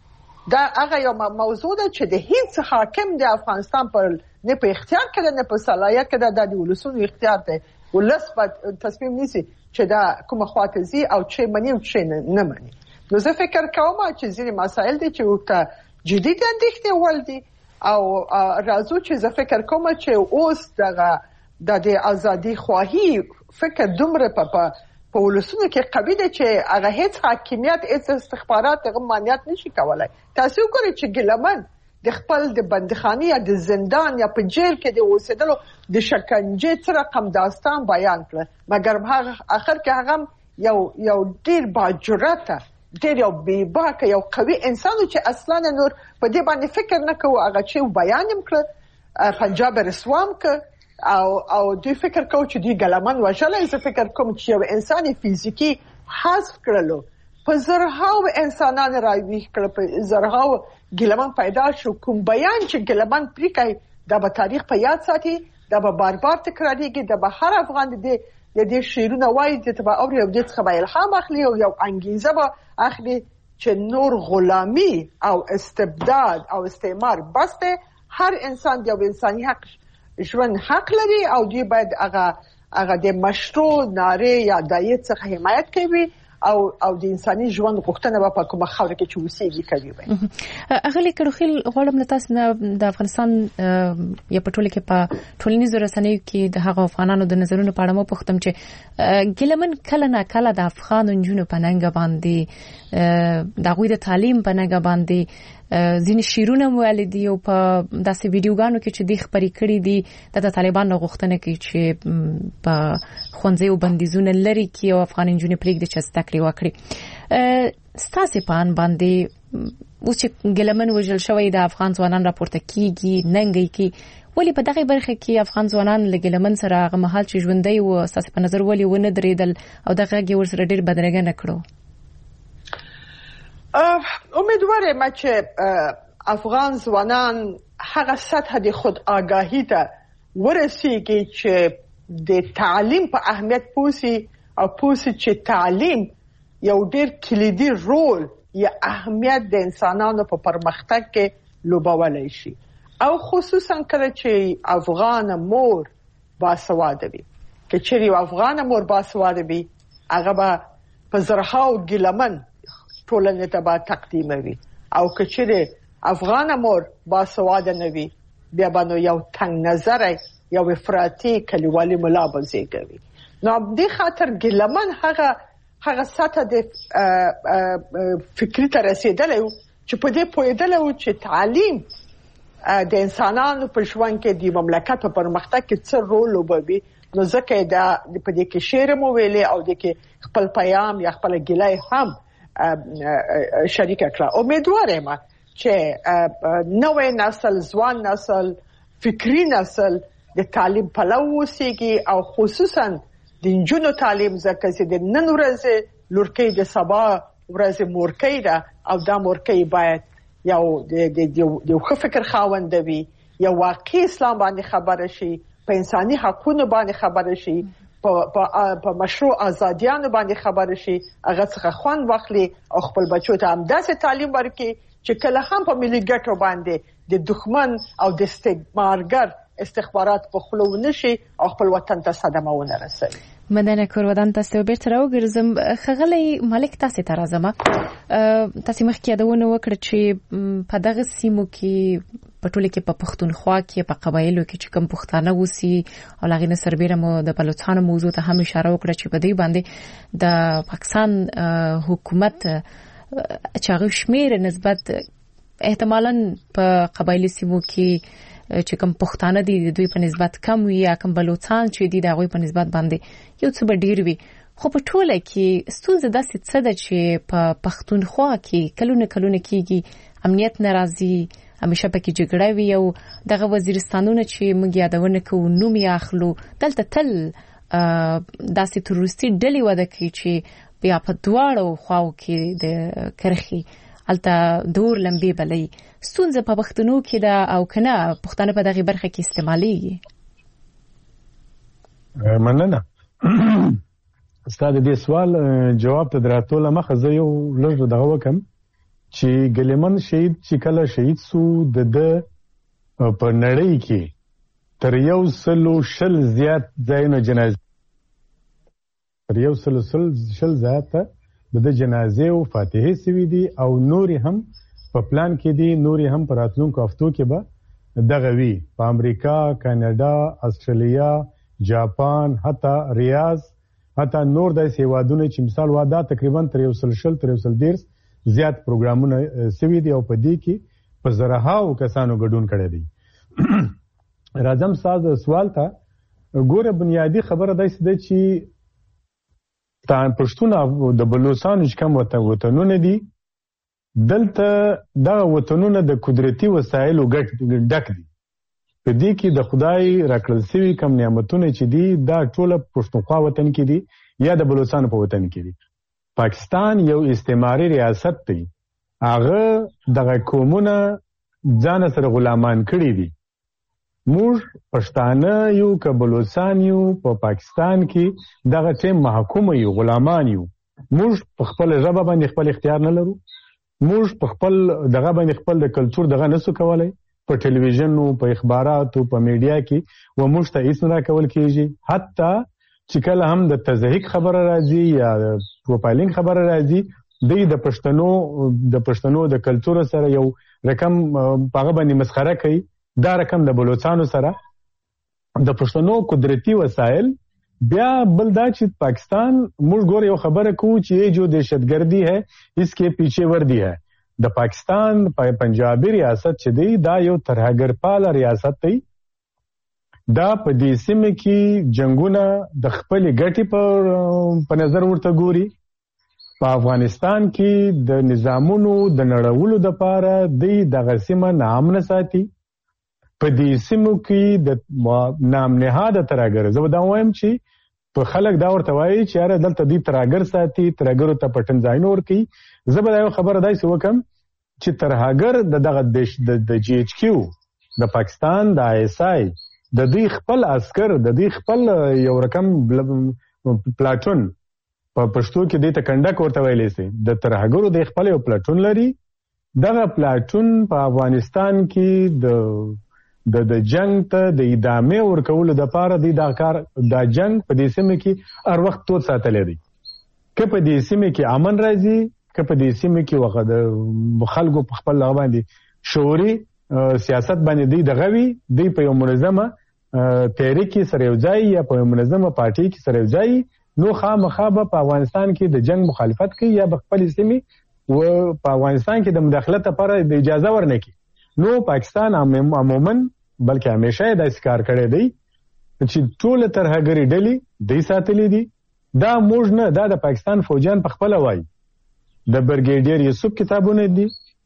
دا هغه یو موضوع ده چې د هیڅ حاکم د افغانستان په نه په اختیار کې نه په صلاحیت کې ده، د ولسونو اختیار دی. ولس په تصمیم نیسي چې دا کومه خواته زی او چې منی او چې نه منی. نو زه فکر کوم چې ځینې مسایل دي چې ورته جدي اندېښنې ول دي او راځو چې زه فکر کوم چې اوس دغه د ازادي خواهی فکر دومره په په ولسونو کې قوي دی چې هغه هیڅ حاکمیت هیڅ استخبارات هغه مانعت نشي کولای. تاسو وګورئ چې ګیلمن د خپل د بندخانې یا د زندان یا په جیل کې د اوسېدلو د شکنجې څه رقم داستان بیان کړ، مګر هغه اخر کې هغه یو یو ډیر باجرته ډیر یو بیباکه یو قوي انسان چې اصلا نور په دې باندې فکر نه کوي. هغه چې بیان یې کړ پنجاب رسوام ک او او دوی فکر کوي چې دوی ګلمن وژلای. زه فکر کوم چې یو انسان فزیکی حذف کړلو په زرهاو انسانان راوي کړ، په زرهاو ګلمن پیدا شو. کوم بیان چې ګلمن پرې کوي دا به تاریخ په یاد ساتي، دا به بار بار تکرارېږي، دا به هر افغان دې د دې شعرونه وایي چې به اوري او دې څخه به الهام اخلي او یو انګیزه به اخلي چې نور غلامی او استبداد او استعمار بس ده. هر انسان د انساني حق ژوند حق لري او دوی باید هغه هغه د مشروع ناره یا دایې څخه حمایت کوي او او د انساني ژوند غوښتنه په کومه خاور کې چې وسیږي کوي. اغلی کړخیل غواړم له تاسو نه د افغانستان یا په ټوله کې په ټولنیزو رسنیو کې د هغه افغانانو د نظرونو په اړه مو پوښتم چې ګیلمن کله نه کله د افغان نجونو په ننګ باندې د غوی د تعلیم په ننګ باندې ځینې شیرونه مولیدي او په داسې ویډیوګانو کې چې د خبرې کړې دي د طالبانو غوښتنه کوي چې په خوندزي او بندیزونه لري کې او افغان نجونې پرېږدي چې زده کړې وکړي. ستاسو په ان باندې اوس چې ګیلمن وژل شوی د افغان ځوانان راپورته کیږي ننګي کې ولی په دغه برخه کې افغان ځوانان له ګیلمن سره هغه مهال چې ژوندۍ او ستاسو په نظر ولی ونه درېدل او دغه کې ورسره ډېر بدرګه نه کړو. امیدوارم چې افغان ځوانان هغه سطح د خود آگاهی ته ورسیږي چې د تعلیم په اهمیت پوسی او پوسی چې تعلیم یو ډېر کلیدي رول یا اهمیت د انسانانو په پرمختګ کې لوبولای شي او خصوصا کله چې افغان مور باسواده وي. که چېرې افغان مور باسواده وي هغه به په زرهاو ګیلمن ټولنې ته به تقدیموي او که چېرې افغان مور باسواده نه وي بیا به نو یو تنګ نظره یو افراطي کلیوالي ملا به زیږوي. نو دې خاطر ګیلمن هغه هغه سطح د فکري ته رسېدلی چې په دې پوهېدلی و چې تعلیم د انسانانو په ژوند کې د مملکت په پرمختګ کې څه رول لوبوي. نو ځکه دا په دې کې شعر مو ویلې او د کې خپل پیام یا خپل ګیلای هم شریک کړه. امیدوارم چې نوې نسل ځوان نسل فکری نسل د تعلیم پلو وسیږي او خصوصا د نجونو تعلیم ځکه چې د نن ورځې لورکۍ د سبا ورځې مورکۍ ده او دا مورکۍ باید یو د یو ښه فکر خاوند وي، یو واقعي اسلام باندې خبره شي، په انساني حقوقو باندې خبره شي، په مشروع ازادیانو باندې خبره شي، هغه څخه خوند واخلي او خپل بچو ته هم داسې تعلیم ورکړي چې کله هم په ملي ګټو باندې د دښمن او د استعمارګر استخبارات په خلو نشي او خپل وطن ته صدمه ونه رسوي. مدنه کورودان تاسو بیرته راوګرځم. خغلی مالک تاسو ته راځم. تاسو مخکې یادونه وکړه چې په دغه سیمو کې په ټوله کې په پښتونخوا کې په قبایلو کې چې کوم پښتانه وسی او لغې نه سربېره مو د بلوچستان موضوع ته هم اشاره وکړه چې په دې باندې د پاکستان حکومت چې هغه شمیر نسبت احتمالاً په قبایلی سیمو کې چې کوم پښتانه دي دوی په نسبت کم وي یا کوم بلوچستان چې دي د هغوی په نسبت باندې یو څه ډیر وي. خو په ټوله کې ستونزه داسې څه ده چې په پښتونخوا کې کلونه کلونه کېږي امنیت ناراضي همیشه پکې جګړه وي او دغه وزیرستانونه چې موږ یادونه کوو نوم یې اخلو دلته تل داسې تروریستي ډلې وده کوي چې بیا په دواړو خواو کې د کرخي الته دور لمبي بلې ستونزه په پښتنو کې ده او کنه پښتانه په دغه برخه کې استعمالي مننه استاد دې سوال جواب ته دراتول مخه زه یو لږ دغه وکم چې ګلیمن شهید چې کله شهید سو د په نړۍ کې تر یو سلو شل زیات ځایونه جنازه تر یو سلو شل زیاته د جنازې او فاتحه سوي دي او نوري هم په پلان کې دي نوري هم په راتلونکو هفتو کې به دغه وی په امریکا کاناډا استرالیا جاپان حتی ریاض حتی نور د هیوادونو چې مثال واده تقریبا تر یو سل شل تر یو سل ډیر زیات پروګرامونه سوي دي او په دې کې په زرهاو کسانو ګډون کړی دي راځم ساز سوال ته ګوره بنیادی خبره ده چې تان پښتون د بلوچستان چې کوم وطنونه دي دلته دا وطنونه د قدرتي وسایلو ډک دي په دې کې د خدای راکړل شوی کوم نعمتونه چې دي دا ټول پښتونخوا وطن کې دي یا د بلوچستان په وطن کې دي پاکستان یو استعماري ریاست دی هغه دغه قومونه ځان سره غلامان کړی دي موږ پښتانه یو که بلوچستان یو په پاکستان کې دغه ټیم محکوم یو غلامان یو موږ په خپل ژبه باندې خپل اختیار نه لرو موږ په خپل دغه باندې خپل د کلچر دغه نسو کولای په ټلویزیون او په اخباراتو په میډیا کې و موږ ته هیڅ نه کول کېږي حتی چې کله هم د تزهیق خبره راځي یا د پروفایلینګ خبره راځي دوی د پښتنو د پښتنو د کلچر سره یو رقم هغه باندې مسخره کوي دا رقم د بلوچستان سره د پښتنو قدرتي وسایل بیا بل دا چې پاکستان موږ ګور یو خبره کوو چې یہ جو دهشتګردی ہے اس کے پیچھے وردی ہے د پاکستان پنجابي ریاست چې دی دا یو ترهګرپاله ریاست دی دا په دې سیمه کې جنگونه د خپل ګټي په نظر ورته ګوري په افغانستان کې د نظامونو د نړولو د پاره دی د غسیمه نامنه ساتي په دې سیمو کې د نام نهاده ترهګر زه دا وایم چې په خلک دا ورته وایي چې یاره دلته دی ترهګر ساتي ترهګرو ته پټن ځای نه ورکوي زه به دا یو خبره داسې وکم چې ترهګر د دغه د جی ایچ کیو د پاکستان د آی ایس آی د دوی خپل عسکر د دوی خپل یو رقم پلاټون په پښتو کې د ته کنډک ورته ویلې سي د ترهګرو د خپل یو پلاټون لري دغه پلاټون په افغانستان کې د د د جنگ ته د ادامه ورکول د پاره د دا کار د جنگ په دې سیمه کې هر وخت توت ساتل دي که په دې سیمه کې امن راځي که په دې سیمه کې وخت د خلکو په خپل لغه باندې شعوري سیاست باندې دی دغه وی دی په یو منظمه تحریک سره یو ځای یا په منظمه پارټي کې سره یو ځای نو خامخا په افغانستان کې د جنگ مخالفت کوي یا په خپل سیمه و په افغانستان کې د مداخلت لپاره د اجازه ورنکي نو پاکستان عموما بلکې همیشه دا کار کړی دی چې ټول ترهګری ډلې د ساتلې دي دا موږ نه دا د پاکستان فوجان په خپل وای د برګیډیر یوسف کتابونه دي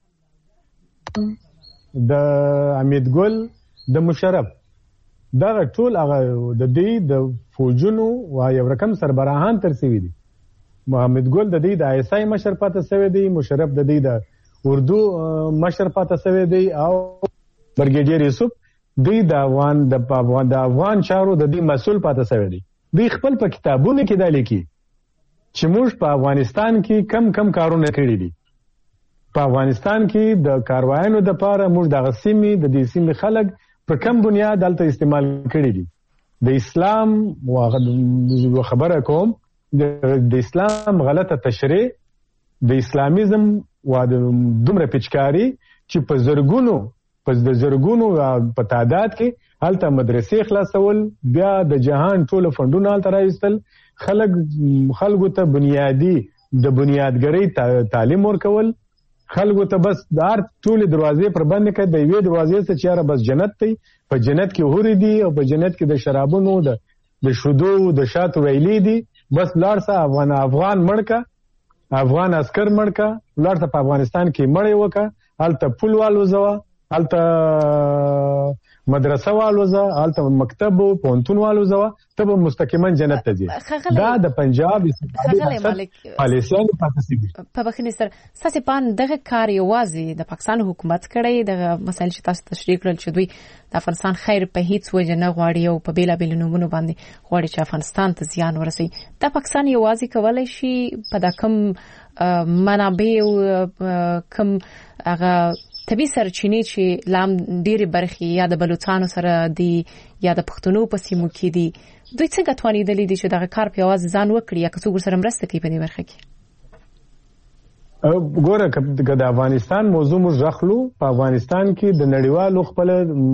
د امید ګل د مشرف دا ټول هغه د دې د فوجونو او یو رقم سربراهان ترسوي دي محمد ګل د دې د آی ایس آی مشر پاته سوی دی مشرف د دې د اردو مشر پاته سوی دی او برګیډیر یوسف دوی د افغان د افغان د افغان چارو د دې مسول پاته سوی دی دوی خپل په کتابونو کې دا لیکي چې موږ په افغانستان کې کم کم کارونه کړی دي په افغانستان کې د کاروایانو د پاره موږ د غسیمي د دې سیمې خلک په کم بنیاد دلته استعمال کړی دي د اسلام او خبره کوم د اسلام غلطه تشریح د اسلامیزم او د دومره پچکاری چې په زرګونو پس د زرګونو په تعداد کې هلته مدرسې خلاصول بیا د جهان ټول فندونه هلته راوستل خلک خلکو ته بنیادی د بنیادګری تعلیم ورکول خلکو ته بس د هر ټول دروازې پر باندې کې د یوې دروازې څخه چیرې بس جنت دی په جنت کې هوري دي او په جنت کې د شرابونو د د شودو د شاتو ویلې دي بس لاړ سه افغان افغان مړکا افغان عسكر مړکا لاړ سه په افغانستان کې مړې وکا هلته پول والو زوا هلته مدرسه والو زوا هلته مکتب او پونتون والو زوا ته مستقیما جنت ته ځي دا د پنجاب پالیسیان پاتې په بخنه سره ساسي پان دغه کار یوازې د پاکستان حکومت کړی دغه مسایل چې تاسو تشریح کړل چې دوی د افغانستان خیر په هیڅ وجه نه غواړي او په بیلا بیل نمونه باندې غواړي چې افغانستان ته زیان ورسي د پاکستان یوازې کولای شي په دکم منابع او کم هغه طبي سرچینې چې لام ډېری برخې یا د بلوچستان سره دی یا د پښتنو په سیمو کې دي دوی څنګه توانیدلې دي چې دغه کار په یوازې ځان وکړي یا که څوک سره مرسته کوي په دې برخه کې ګوره که د افغانستان موضوع موږ راخلو په افغانستان کې د نړیوالو خپل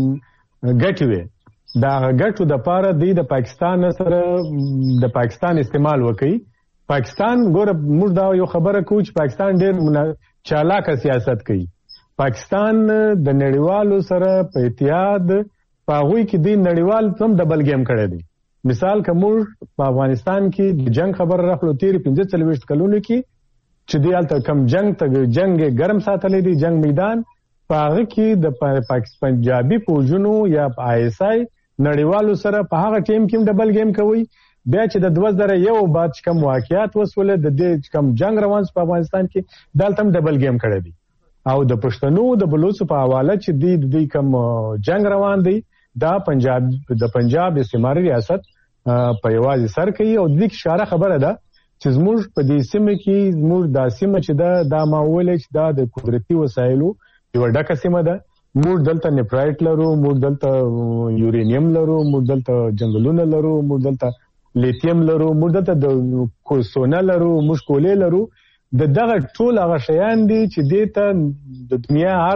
ګټې وي دا ګټو د پاره دی د پاکستان سره د پاکستان استعمال وکړي پاکستان ګوره موږ دا یو خبره کوو چې پاکستان ډېر چالاک سیاست کوي پاکستان د نړیوالو سره په اتحاد په هغوی کې دی نړیوال هم ډبل گیم کړی دی مثال که موږ په افغانستان کې د جنگ خبر راخلو تیر پنځه څلوېښت کلونو کې چې دی هلته کم جنگ ته جنگ ګرم ساتلی دی جنگ میدان په هغه کې د پاکستان پنجابي فوجونو یا آی اس آی نړیوالو سره په هغه ټیم کې ډبل گیم کوي بیا چې د دوه زره یو بعد کم واقعیات وسوله د دې کم جنگ روان په افغانستان کې دلته هم ډبل گیم کړی دی او د پښتنو د بلوچستان په حواله چې د دې کم جنگ روان دی دا پنجاب د پنجاب استعماري ریاست په یوازې سر کوي او د دې اشاره خبره ده چې زموږ په دې سیمه کې زموږ د سیمه چې دا د ماول چې دا د قدرتي وسایلو یو ډکه سیمه ده موږ دلته نفرایټ لرو موږ دلته یورانیم لرو موږ دلته جنگلونه لرو موږ دلته لیتیم لرو موږ دلته د کوسونه لرو موږ کولې لرو د دغه ټول هغه شیان دي چې دیته د دنیا هر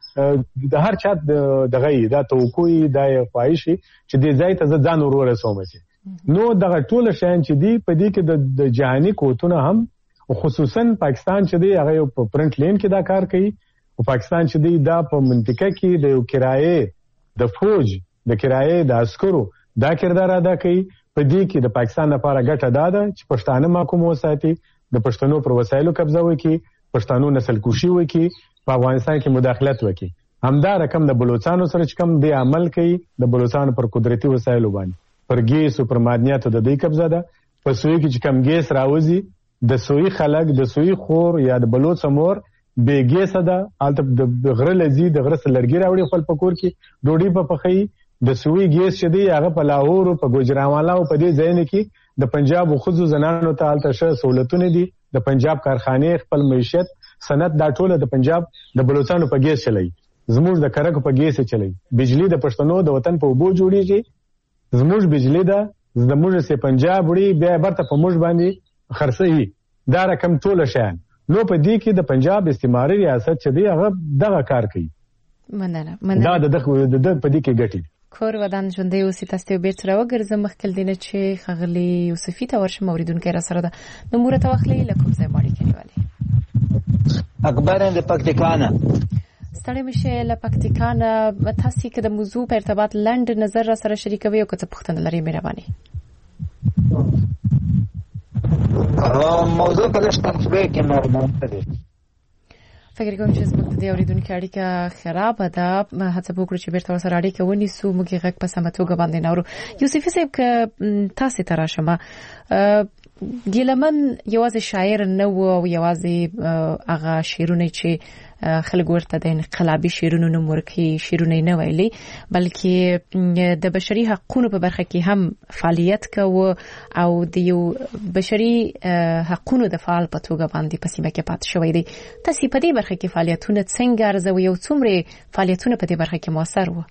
د هر چا دغه دا توقعي د خواهشي چې د ځای ته ځان ورور رسوم شي نو دغه ټول شیان چې دی په دې کې د جهاني کوتونه هم خصوصا پاکستان چې دی هغه په پرنٹ لین کې دا کار کوي او پاکستان چې دی دا په منطقه کې د یو کرایه د فوج د کرایه د عسکرو دا کردار ادا کوي په دې کې د پاکستان لپاره ګټه ده چې پښتانه محکوم وساتي د پښتنو پر وسایلو قبضه وکړي پښتنو نسل کشي وکړي په افغانستان کې مداخلت وکړي همدا رقم د بلوچستان سره چې کوم دی عمل کوي د بلوچستان پر قدرتي وسایلو باندې پر ګیس او پر معدنیاتو د دې قبضه ده په سوی کې چې کوم ګیس راوځي د سوی خلک د سوی خور یا د بلوچ مور به ګیس ده الته د غره لذي د غره لرګي راوړي خپل پکور کې ډوډۍ په پخې د سوی ګیس چې دی هغه په لاهور او په ګوجرانوالا او په دې ځایونو کې د پنجاب خصوص زنانو ته الته شه سہولتونه دي د پنجاب کارخانه خپل معیشت صنعت دا ټول د پنجاب د بلوچستان په ګیس چلای زموږ د کرک په ګیس چلای بجلی د پښتنو د وطن په وبو جوړیږي زموږ بجلی دا زموږ سه پنجاب وړي بیا برته په موږ باندې خرڅي دا رقم ټول شان نو په دې کې د پنجاب استعماري ریاست چې دی هغه دغه کار کوي مننه مننه دا د د په دې کې ګټي کور ودان ژوندې اوسې تاسو ته بیرته راوګرځم مخکې دینه چې خغلی یوسفی ته ورشم اوریدونکو را سره ده نو مور ته وخلې لکه ځای باندې کېواله اکبر د پکتیکانا ستړي مشه له پکتیکانا تاسو کې د موضوع په ارتباط لند نظر را سره شریکوي او کته پښتنه لري مهرباني موضوع په لږ تفصیل کې نورمال دی فکر کوم چې زموږ د اوریدونکو اړیکه خراب ده هڅه وکړو چې بیرته سره اړیکه ونیسو موږ یې غږ په سمه توګه باندې نورو یوسفي صاحب ک تاسو ته راشم ګیلمن یوازې شاعر نه و او یوازې هغه شعرونه چې خلک ورته د انقلابي شعرونو نوم ورکړي شعرونه نه ویلي بلکې د بشري حقوقو په برخه کې هم فعالیت کوي او د یو بشري حقوقو د فعال په توګه باندې په سیمه کې پات شوی دی تاسو په دې برخه کې فعالیتونه څنګه ارزوي او څومره فعالیتونه په دې برخه کې موثر وو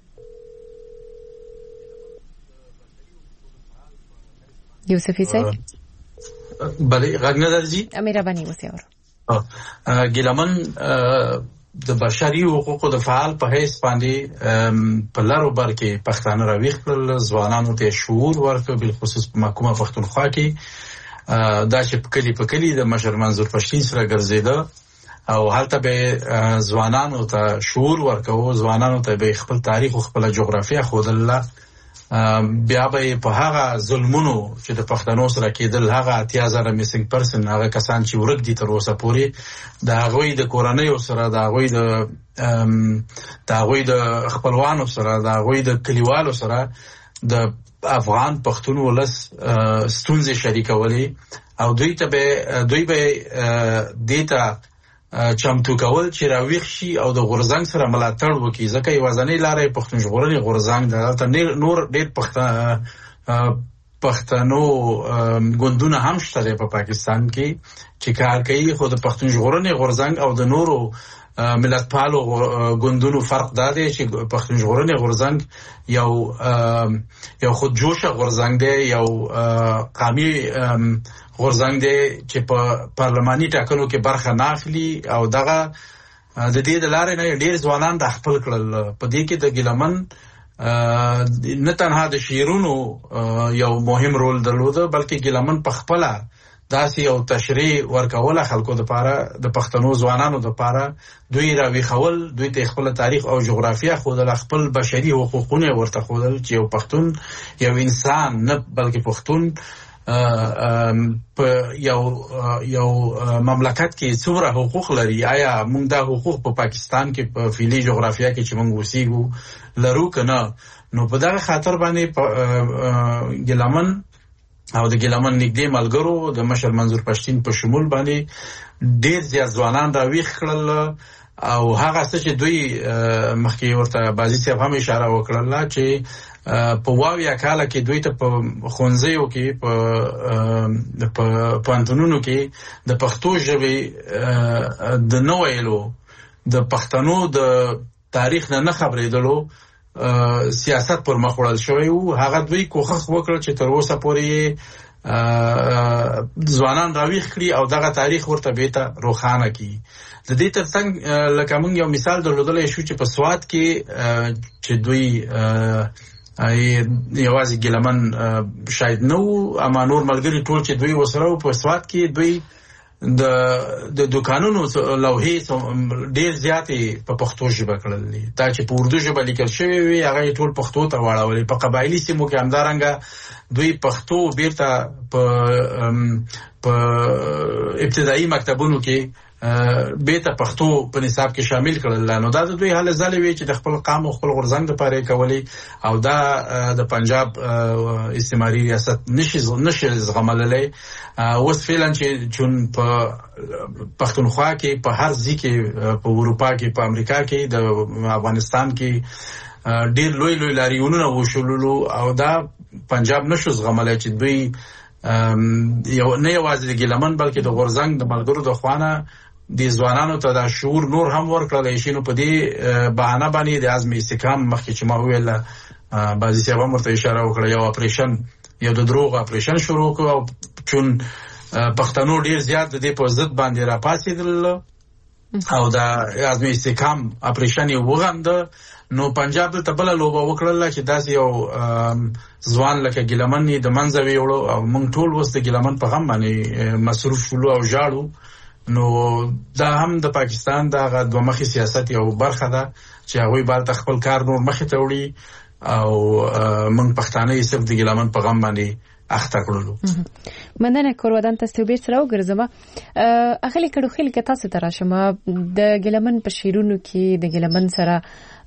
یوسفی صاحب بله غږ نه درځي مهرباني وکړئ ګیلمن د بشري حقوقو د فعال په حیث باندې په لارو بر کې پښتانه راويخل ځوانانو ته شعور ورکړ بل خصوص په محکومه پښتونخوا کې دا چې په کلی په کلی د مشر منظور پښتین سره ګرځیدا او هلته به ځوانانو ته شعور ورکړو ځوانانو ته به خپل تاریخ او خپل جغرافیه خود الله بیا به په هغه ظلمونو چې د پښتنو سره کېدل، هغه اتیا زره میسنګ پرسن، هغه کسان چې ورک دي تر اوسه پورې، د هغوی د کورنیو سره، د هغوی د د هغوی د خپلوانو سره، د هغوی د کلیوالو سره د افغان پښتون ولس ستونزې شریکولې، او دوی ته به دوی به دیتا چمتو کول چې راویښ شي او د غورزنګ سره ملاتړ وکړي، ځکه یوازینۍ لاره پښتون ژغورنې غورزنګ ده. دلته نور ډېر پښتنو ګوندونه هم شته په پاکستان کې چې کار کوي، خو د پښتون ژغورنې غورزنګ او د نورو ملت پالو ګوندونو فرق دا دی چې پښتون ژغورنې غورزنګ یو یو خود جوشه غورزنګ دی، یو قومي غورزنګ دی چې په پارلماني ټاکنو کې برخه نه اخلي، او دغه د دې د لارې نه ډېر ځوانان د خپل کړل. په دې کې د ګیلمن نه تنها د شعرونو یو مهم رول درلوده، بلکې ګیلمن په خپله داسې یو تشریح ورکوله خلکو دپاره، د پښتنو ځوانانو دپاره، دوی راویښول، دوی ته خپل تاریخ او جغرافیه ښودله، خپل بشري حقوقونه ورته ښودل چې یو پښتون یو انسان نه بلکې پښتون په یو یو مملکت کې څومره حقوق لري، آیا موږ دا حقوق په پاکستان کې په فعلي جغرافیه کې چې موږ اوسېږو لرو که نه. نو په دغه خاطر باندې ګیلمن او د ګیلمن نږدې ملګرو د مشر منظور پښتین په شمول باندې ډېر زیات ځوانان راویښ کړل، او هغه څه چې دوی مخکې ورته بازي صاحب هم اشاره وکړله چې په واویا کاله کې دوی ته په ښوونځیو کې په پوهنتونونو کې د پښتو ژبې د نه ویلو، د پښتنو د تاریخ نه نه خبرېدلو سیاست پر مخ وړل شوی و. هغه دوی کوښښ وکړ چې تر اوسه پورې ځوانان راویښ کړي او دغه تاریخ ورته بیرته روښانه کړي. د دې ترڅنګ لکه موږ یو مثال درلودلی شو چې په سوات کې چې دوی یوازې ګیلمن شاید نه وو، اما نور ملګري ټول چې دوی ورسره وو، په سوات کې دوی د د دوکانونو لوحې ډېر زیاتې په پښتو ژبه کړل دي. دا چې په اردو ژبه لیکل شوی وي هغه یې ټول پښتو ته واړولې. په قبایلي سیمو کې همدارنګه دوی پښتو بیرته په په ابتدایي مکتبونو کې بیرته پښتو په نصاب کې شامل کړل. نو دا د دوی هلې ځلې وي چې د خپل قام او خپل غورځنګ دپاره یې کولې، او دا د پنجاب استعماري ریاست نشي نشي زغمللی. اوس فعلا چې چون په پښتونخوا کې په هر ځای کې، په اروپا کې، په امریکا کې، د افغانستان کې ډېر لوی لوی لاریونونه وشولو، او دا پنجاب نشو زغملی چې دوی یو نه یوازې د ګیلمن بلکې د غورځنګ د ملګرو د خوانه د ځوانانو ته دا شعور نور هم ورکړلی شي. نو په دې بهانه باندې د عزم استحکام مخکې چې ما وویل بازي صاحب هم ورته اشاره وکړه، یو اپریشن، یو د دروغ اپریشن شروع کړو، او چون پښتنو ډېر زیات د دې په ضد باندې راپاڅېدل او د عزم استحکام اپریشن یې وغنده، نو پنجاب دلته بله لوبه وکړله چې داسې یو ځوان لکه ګیلمن یې د منځه ویوړو، او موږ ټول اوس د ګیلمن په غم باندې مصروف شولو او ژاړو. نو دا هم د پاکستان دغه دوه مخي سیاست یو برخه ده چې هغوی باید خپل کار نور مخې ته وړي، او موږ پښتانه یې صرف د ګیلمن په غم باندې اخته کړلو. مننه کورودان تاسو بیرته سره وګرځم. اخلي کډو خل کې تاسو ته راشم د ګیلمن په شیرونو کې، د ګیلمن سره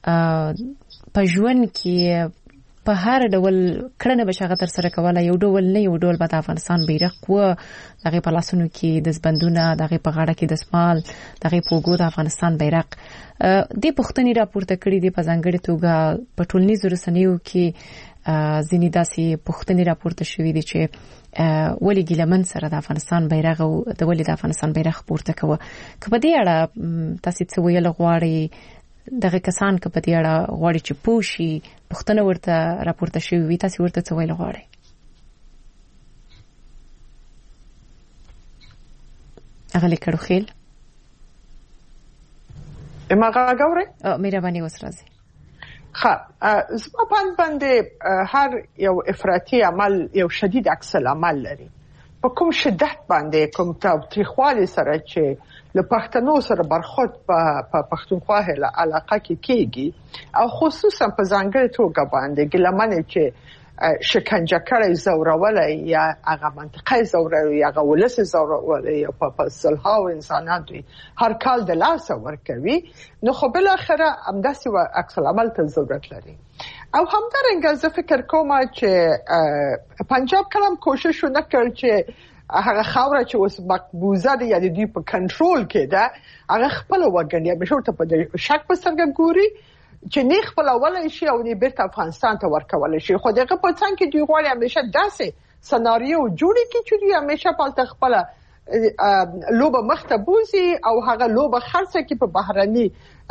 په ژوند کې په هر ډول کړنه به شغه تر سره کوله، یو ډول نه یو ډول به د افغانستان بیرغ و دغه په لاسونو کې د زبندونه، دغه په غاړه کې د سمال، دغه په وګو د افغانستان بیرغ. د پښتني راپورته کړی دی په ځانګړي توګه په ټولنیزو رسنیو کې ځینې داسې پښتني راپورته شوي دي چې ولې ګیلمن سره د افغانستان بیرغ او د ولې د افغانستان بیرغ پورته کوه. که په دې اړه تاسو څه ویل غواړئ، دغه کسان که په دې اړه غواړي چې پوه شي، پوښتنه ورته راپورته شوې وي، تاسو ورته څه ویل غواړئ؟ اغلی کړو خیل اما غاګوري او مهرباني وسرازي. ښه، زما باندې هر یو افراطي عمل یو شدید عکس العمل لري. په کوم شدت باندې کوم تاریخوالي سره چې له پښتنو سره برخورد په پښتونخوا علاقه کې کیږي او خصوصا په ځانګړي توګه باندې ګیلمن چې شکنجه کړی زورولای یا هغه منطقه زورولای یا هغه ولس زورولای یا په سلهاو انسانان دوی هر کال د لاس ورکوي نو خو بل اخره همداسې و عکس العمل ته ضرورت لري او همدارنګه زه فکر کوم چې پنجاب کلم کوشش وکړ چې هغه خاوره چې اوس مقبوضه ده یا د دوی په کنټرول کې ده هغه خپل وګڼي به شورته په شک په سترګه ګوري چې نه خپل اولای شي او نه بیرته افغانستان ته ورکول شي خو دغه په څنګه کې دوی غواړي همیشه داسې سناریو جوړي کې چې دوی همیشه په خپل لوبه مخته بوزي او هغه لوبه خرڅه کې په بهرني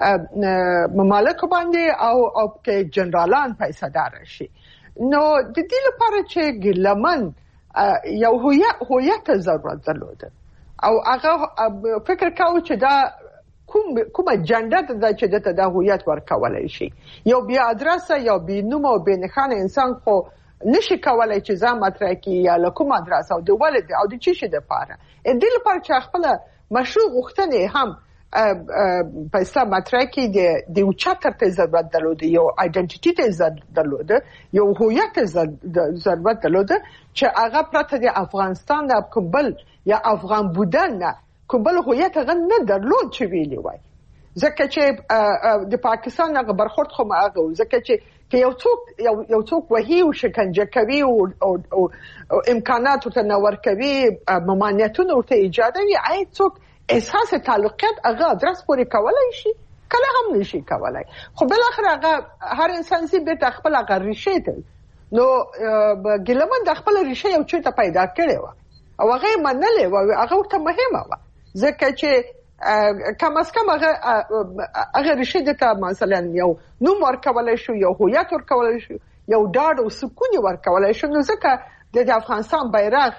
ممالک باندې او او کې جنرالان پیسې دار شي نو د دې لپاره چې ګلمن یو هویت هویت ضرورت درلوده او هغه فکر کاوه چې دا کوم کومه جنډه ده چې دته د هویت ورکولای شي یو بیا ادرسه یا بي نوم او بي نښان انسان خو نشي کولای چې ځم مطرح کی یا له کوم ادرس او د ولد او د چی شي د پاره د دې لپاره چې خپل مشروع غوښتنې هم په اسلام مطرح کی د د اوچتر ته ضرورت درلوده یو ائیډنټیټی ته ضرورت درلوده یو هویت ضرورت درلوده چې هغه پرته د افغانستان د کومبل یا افغان بودن نه کومبل هویت هغه نه درلود چې ویلی وای ځکه چې د پاکستان هغه برخورد خو هغه ځکه چې یو څوک یو یو څوک وهي او شکنجه کوي او او امکانات ورته نور کوي ممانعتونه ورته ایجادوي اې څوک احساس تعلقات هغه ادرس پورې کولای شي کله هم نشي کولای خو بل اخر هغه هر انسان سي به خپل هغه ریشه ته نو ګلمن د خپل ریشه یو چیرته پیدا کړي و او هغه منلې و هغه ورته مهمه و ځکه چې کم از کم هغه هغه ریشه د مثلا یو نوم ورکولای شو یو هویت ورکولای شو یو ډاډ او سکون ورکولای شو نو ځکه د افغانستان بیرغ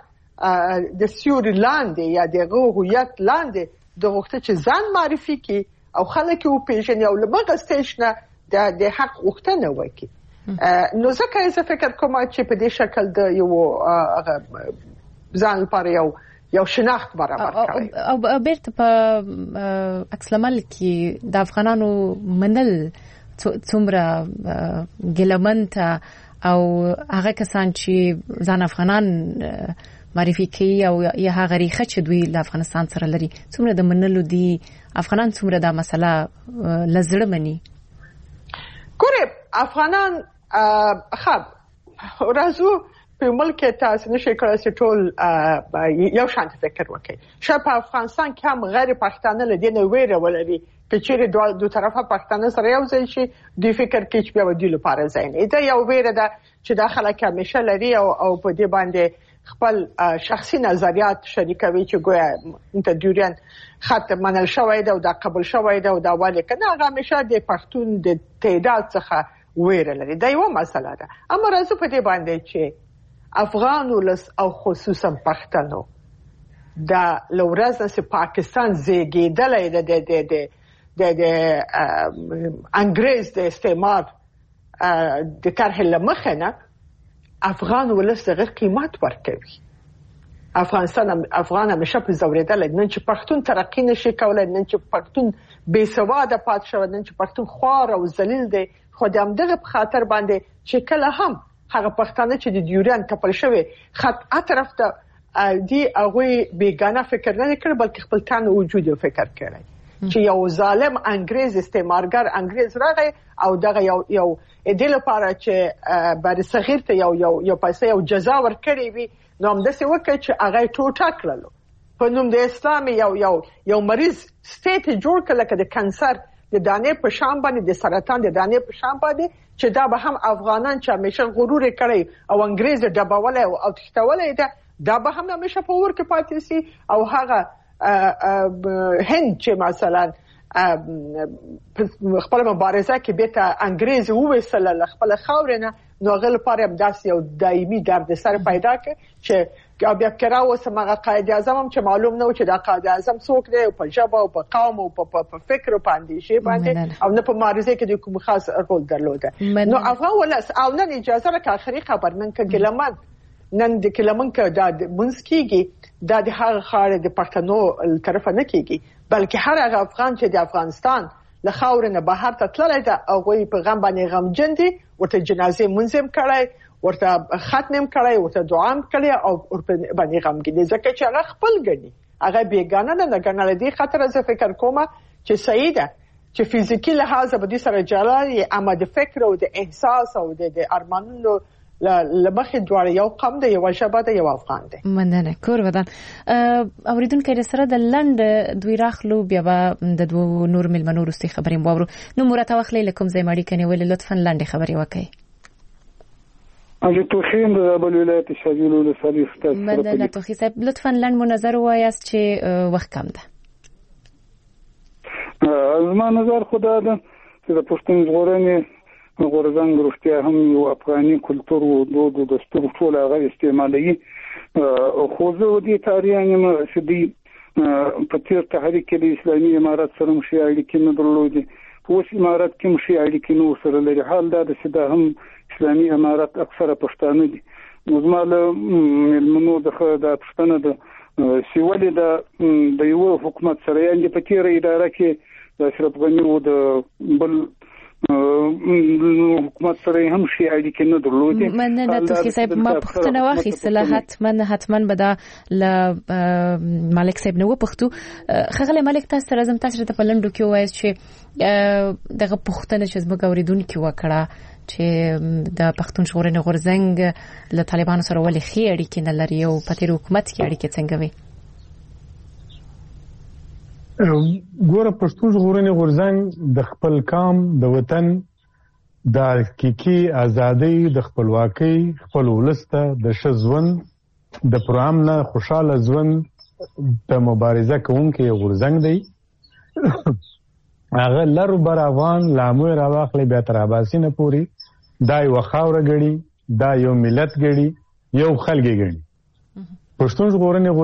د سیوري لاندې یا دغه هویت لاندې د وخت چې ځان معرفي کی او خلک یو پیژني او لمغه ستېشنه د د حق غوښتنه وکړي نو ځکه زه فکر کوم چې په دې شکل د یو ځان لپاره یو یو شناخت برابر کړي او بیرته په عکس العمل کې د افغانانو منل څومره ګلمن ته او هغه کسان چې ځان افغانان معرفي کوي او یا هغه ریخه چې دوی له افغانستان سره لري څومره د منلو دي افغانان څومره دا مسله لزړه مني ګوره افغانان خب راځو په ملک تاسو نشي کولای چې ټول یو شان فکر وکړي چې په افغانستان کې هم غیر پښتانه لدی نه ویره ولري چې چیرې دوه دوه طرفه پښتانه سره یو ځای شي دوی فکر کوي چې بیا ودی لپاره ځای نه دا یو ویره ده چې داخله کې همیشه لري او او په دې باندې خپل شخصي نظریات شریکوي چې ګویا انت ډیورین خط منل شوی دی او دا قبول شوی دی او دا وایي کنه هغه همیشه د پښتون د تعداد څخه ویره لري دا یو مسله ده اما راځو په دې باندې چې افغان ولس او خصوصا پښتنو دا لورز چې پاکستان زیږیدلې ده د د د د انګريز د استعمار د طرح لمخنه افغان ولس دغه قیمت ورکوي افغانستان افغان همیشه په زوریدل نن چې پښتون ترقی نشي کولای نن چې پښتون بے سواده پات شو نن چې پښتون خوار او ذلیل دی خو د همدغه په خاطر باندې چې کله هم هغه پښتانه چې د ډیورین کپل شوی خط اطراف ته دی هغه بیگانه فکر نه کړ بلکې خپل تن وجود فکر کړی چې یو ظالم انګريز استعمارګر انګريز راغی او دغه یو یو د لپاره چې بر صغیر ته یو یو یو پیسې یو جزا ورکړي وي نو هم د څه وکړي چې هغه ټوټه کړلو په نوم د اسلام یو یو یو مریض سټیټ جوړ کړل کده کانسر د دانې په شان باندې د سرطان د دانې په شان باندې چې دا به هم افغانان چې همیشه غرور کړي او انګريز ډباوله او تختوله ده دا به هم همیشه په ور کې پاتې سي او هغه هند چې مثلا خپل مبارزه کې به انګريز ووسل خپل خاورنه نو غل لپاره داس یو دایمي دردسر پیدا کړ چې بیا کراو سمغه قائد اعظم هم چې معلوم نه و چې دا قائد اعظم څوک دی په ژبه او په قوم او په فکر باندې شي باندې او نه په مبارزه کې د کوم خاص رول درلوده نو افغان ولس او نه اجازه راکړه اخري خبر نن کې ګلمن نن د ګیلمن کې د منځ کېږي دا د هغه خاړه د پښتنو طرفه نه کېږي بلکې هر هغه افغان چې د افغانستان له خاورې نه بهر ته تللی ده هغوی په غم باندې غمجن دي ورته جنازې منځ هم کړی ورته ختم هم کړی ورته دعا هم کړې او ورته باندې غمګین دي ځکه چې هغه خپل ګڼي هغه بېګانه نه ده ګڼله دې خاطره زه فکر کوم چې صحیح ده چې فزیکي لحاظه به دې سره جلا اما د فکر او د احساس او د ارمانونو لمخې دواړه یو قوم دی یو ژبه ده یو افغان دی. مننه کور ودان اوریدونکو د سره د لند دوی راخلو بیا به د دوه نور ملمنو وروستي خبرې وورو نو مرته واخلې لکم زې ماړي کني ولې لطفا لند خبرې وکړي. اجي توخیم د بل ولایت شاجلو له صلیف ته مننه توخی صاحب لطفا لند منظر وایاست چې وخت کم ده. زما نظر خدا ده چې د پښتون ژغورنې غورځنګ روغتیا هم یو افغاني کلتور او دود او دستور ټول هغه استعمالوي خو زه دې تاریخ یم چې دی په تیر تحریک کې د اسلامي امارات سره مشي اړیکې نه درلودي په اوس امارات کې مشي اړیکې نو سره لري حال دا چې دا هم اسلامي امارات اکثره پښتانه دي نو زما له ملمنو د پښتنه د سیولې د د یو حکومت سره یې په تیر اداره کې د اشرف غنی او د بل حکومت سره هم شي اړیکې نه درلودي. مننه توخی صاحب ما پښتنه واخیستله حتما حتما به دا ل مالک صاحب نو پښتو خغله مالک تاسو سره زم تاسو ته په لندو کې وایي چې دغه پښتنه چې زموږ اوریدونکو وکړه چې د پښتون ژغورنې غورځنګ له طالبانو سره ولې خې اړیکې نه لري او په تیر حکومت کې اړیکې څنګه وي؟ ګوره پښتون ژغورنې غورځنګ د خپل قام د وطن د حقیقي ازادۍ د خپلواکۍ خپل ولس ته د ښه ژوند د پرام نه خوشاله ژوند ته مبارزه کوونکی غورځنګ دی. هغه لر بر افغان لامو راواخلي بیا تر اباسینه پوری دا یو خاوره غړي دا یو ملت غړي یو خلک غړي. پښتون ژغورنې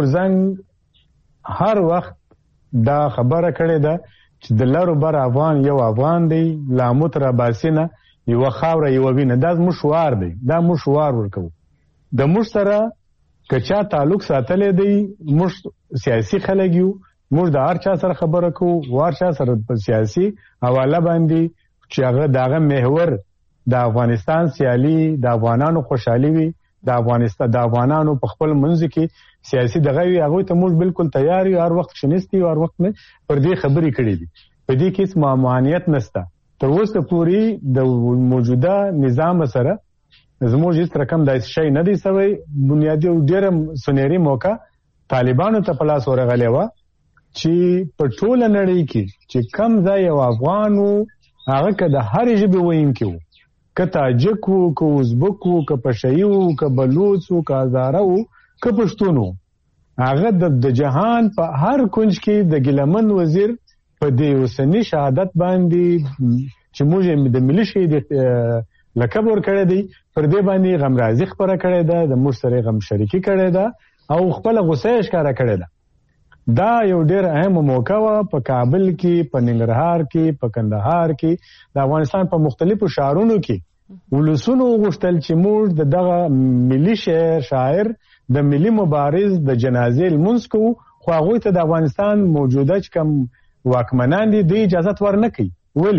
غورځنګ هر وخت دا خبره کړې ده چې د لارو بر افغان یو افغان دی لامو تر اباسینه یو خاوره یو وینه دا مو شوار دی دا مو شوار ورکو د مو سره کچا تعلق ساتلې دی مو سیاسي خلک یو مو د هر چا سره خبره کو ور چا سره په سیاسي حواله باندې چې هغه دغه محور د افغانستان سیالي د افغانانو خوشحالي وي د افغانستان د افغانانو په خپل منځ کې سیاسي دغه وی هغه ته موږ بالکل تیار یو هر وخت شنستی او هر وخت نه پر دې خبرې کړې دي په دې کې څه معنیت نشته تر اوسه پوری د موجوده نظام سره زموږ هیڅ رقم د شي نه دی سوی بنیادی او ډېر سنيري موقع طالبانو ته پلاس ورغلی و چې په ټول نړۍ کې چې کم ځای او افغانو هغه که د هر ژبې وینکو که تاجک وو که ازبک وو که پشاهي وو که بلوچ وو که هزاره وو که پښتون وو هغه د جهان په هر کنج کې د ګیلمن وزیر په دې اوسنی شهادت باندې چې موږ د ملي شهید لقب ورکړی دی پر دې باندې غم راضي خبره کړې ده د موږ سره غم شریکي کړې ده او خپل غوسه ښکارا کړې ده. دا یو ډېر اهم موقع و په کابل کې په ننګرهار کې په کندهار کې د افغانستان په مختلفو ښارونو کې ولسونو غوښتل چې موږ د دغه ملي شاعر شاعر د ملي مبارز د جنازې لمونځ کوو خو هغوی ته د افغانستان موجوده چې کوم واکمنان دي د اجازت ورنه کوي.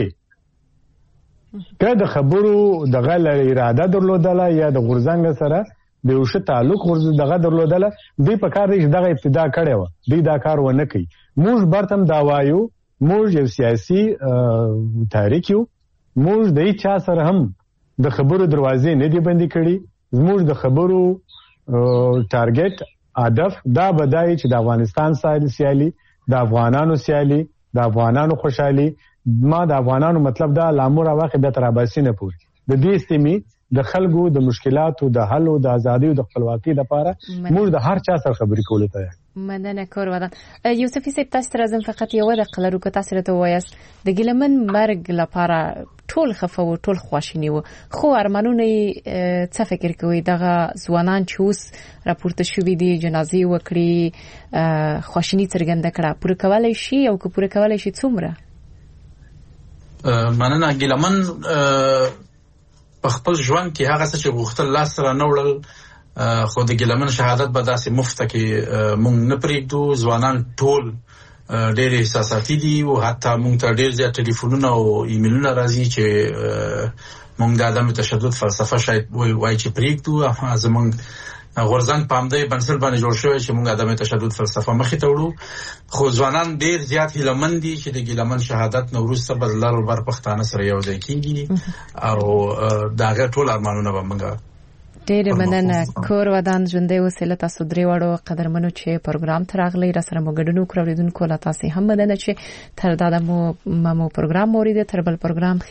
ولې که د خبرو دغه اراده درلودله یا د غورځنګ سره د یو ښه تعلق ورځ دغه درلودله دوی په کار دی چې دغه ابتدا کړې وه دوی دا کار ونه کوي. موږ برته هم دا وایو موږ یو سیاسي تحریک یو موږ د هیچا سره هم د خبرو دروازې نه دي بندي کړي زموږ د خبرو ټارګټ هدف دا بدای چې د افغانستان سیالي د افغانانو سیالي د افغانانو خوشحالي ما د افغانانو مطلب دا لامور واخې د تر اباسینه پورې د دې سیمې د خلکو د مشکلاتو د حل او د ازادي او د خپلواکۍ لپاره موږ د هر چا سره خبرې کولای ته. مننه کور ودان یوسفي صاحب تاسو تر ازم فقط یو د قلرو که تاسو ته وایاست د ګیلمن مرګ لپاره ټول خفه او ټول خواشینی وو خو ارمانونه څه فکر کوي دغه ځوانان چې اوس راپورته شوي دي جنازې وکړي خواشینی څرګنده کړه پوره کولای شي او که پوره کولای شي څومره؟ مننه ګیلمن په خپل ژوند کې هغه څه چې غوښتل لاس سره نه وړل خو د ګیلمن شهادت به داسې مفته کې مونږ نه پرېږدو. ځوانان ټول ډېر احساساتي دي او حتی مونږ ته ډېر زیات ټلیفونونه او ایمیلونه راځي چې مونږ د عدم تشدد فلسفه شاید وایي چې پرېږدو. زمونږ غورځنګ په همدې بنسټ باندې جوړ شوی چې مونږ عدم تشدد فلسفه مخې ته وړو. خو ځوانان ډېر زیات هیلهمند دي چې د ګیلمن شهادت نه وروسته به لر او بر پښتانه سره یو ځای کېږي او د هغه ټول ارمانونه به مونږ. ډېر مننه. کور ودان ژوندۍ اوسئ. له تاسو درې واړو قدرمنو چې پروګرام ته راغلی را سره مو ګډون وکړو. اوریدونکو له تاسو هم مننه چې تر دا مو مو پروګرام اوریده. تر بل پروګرام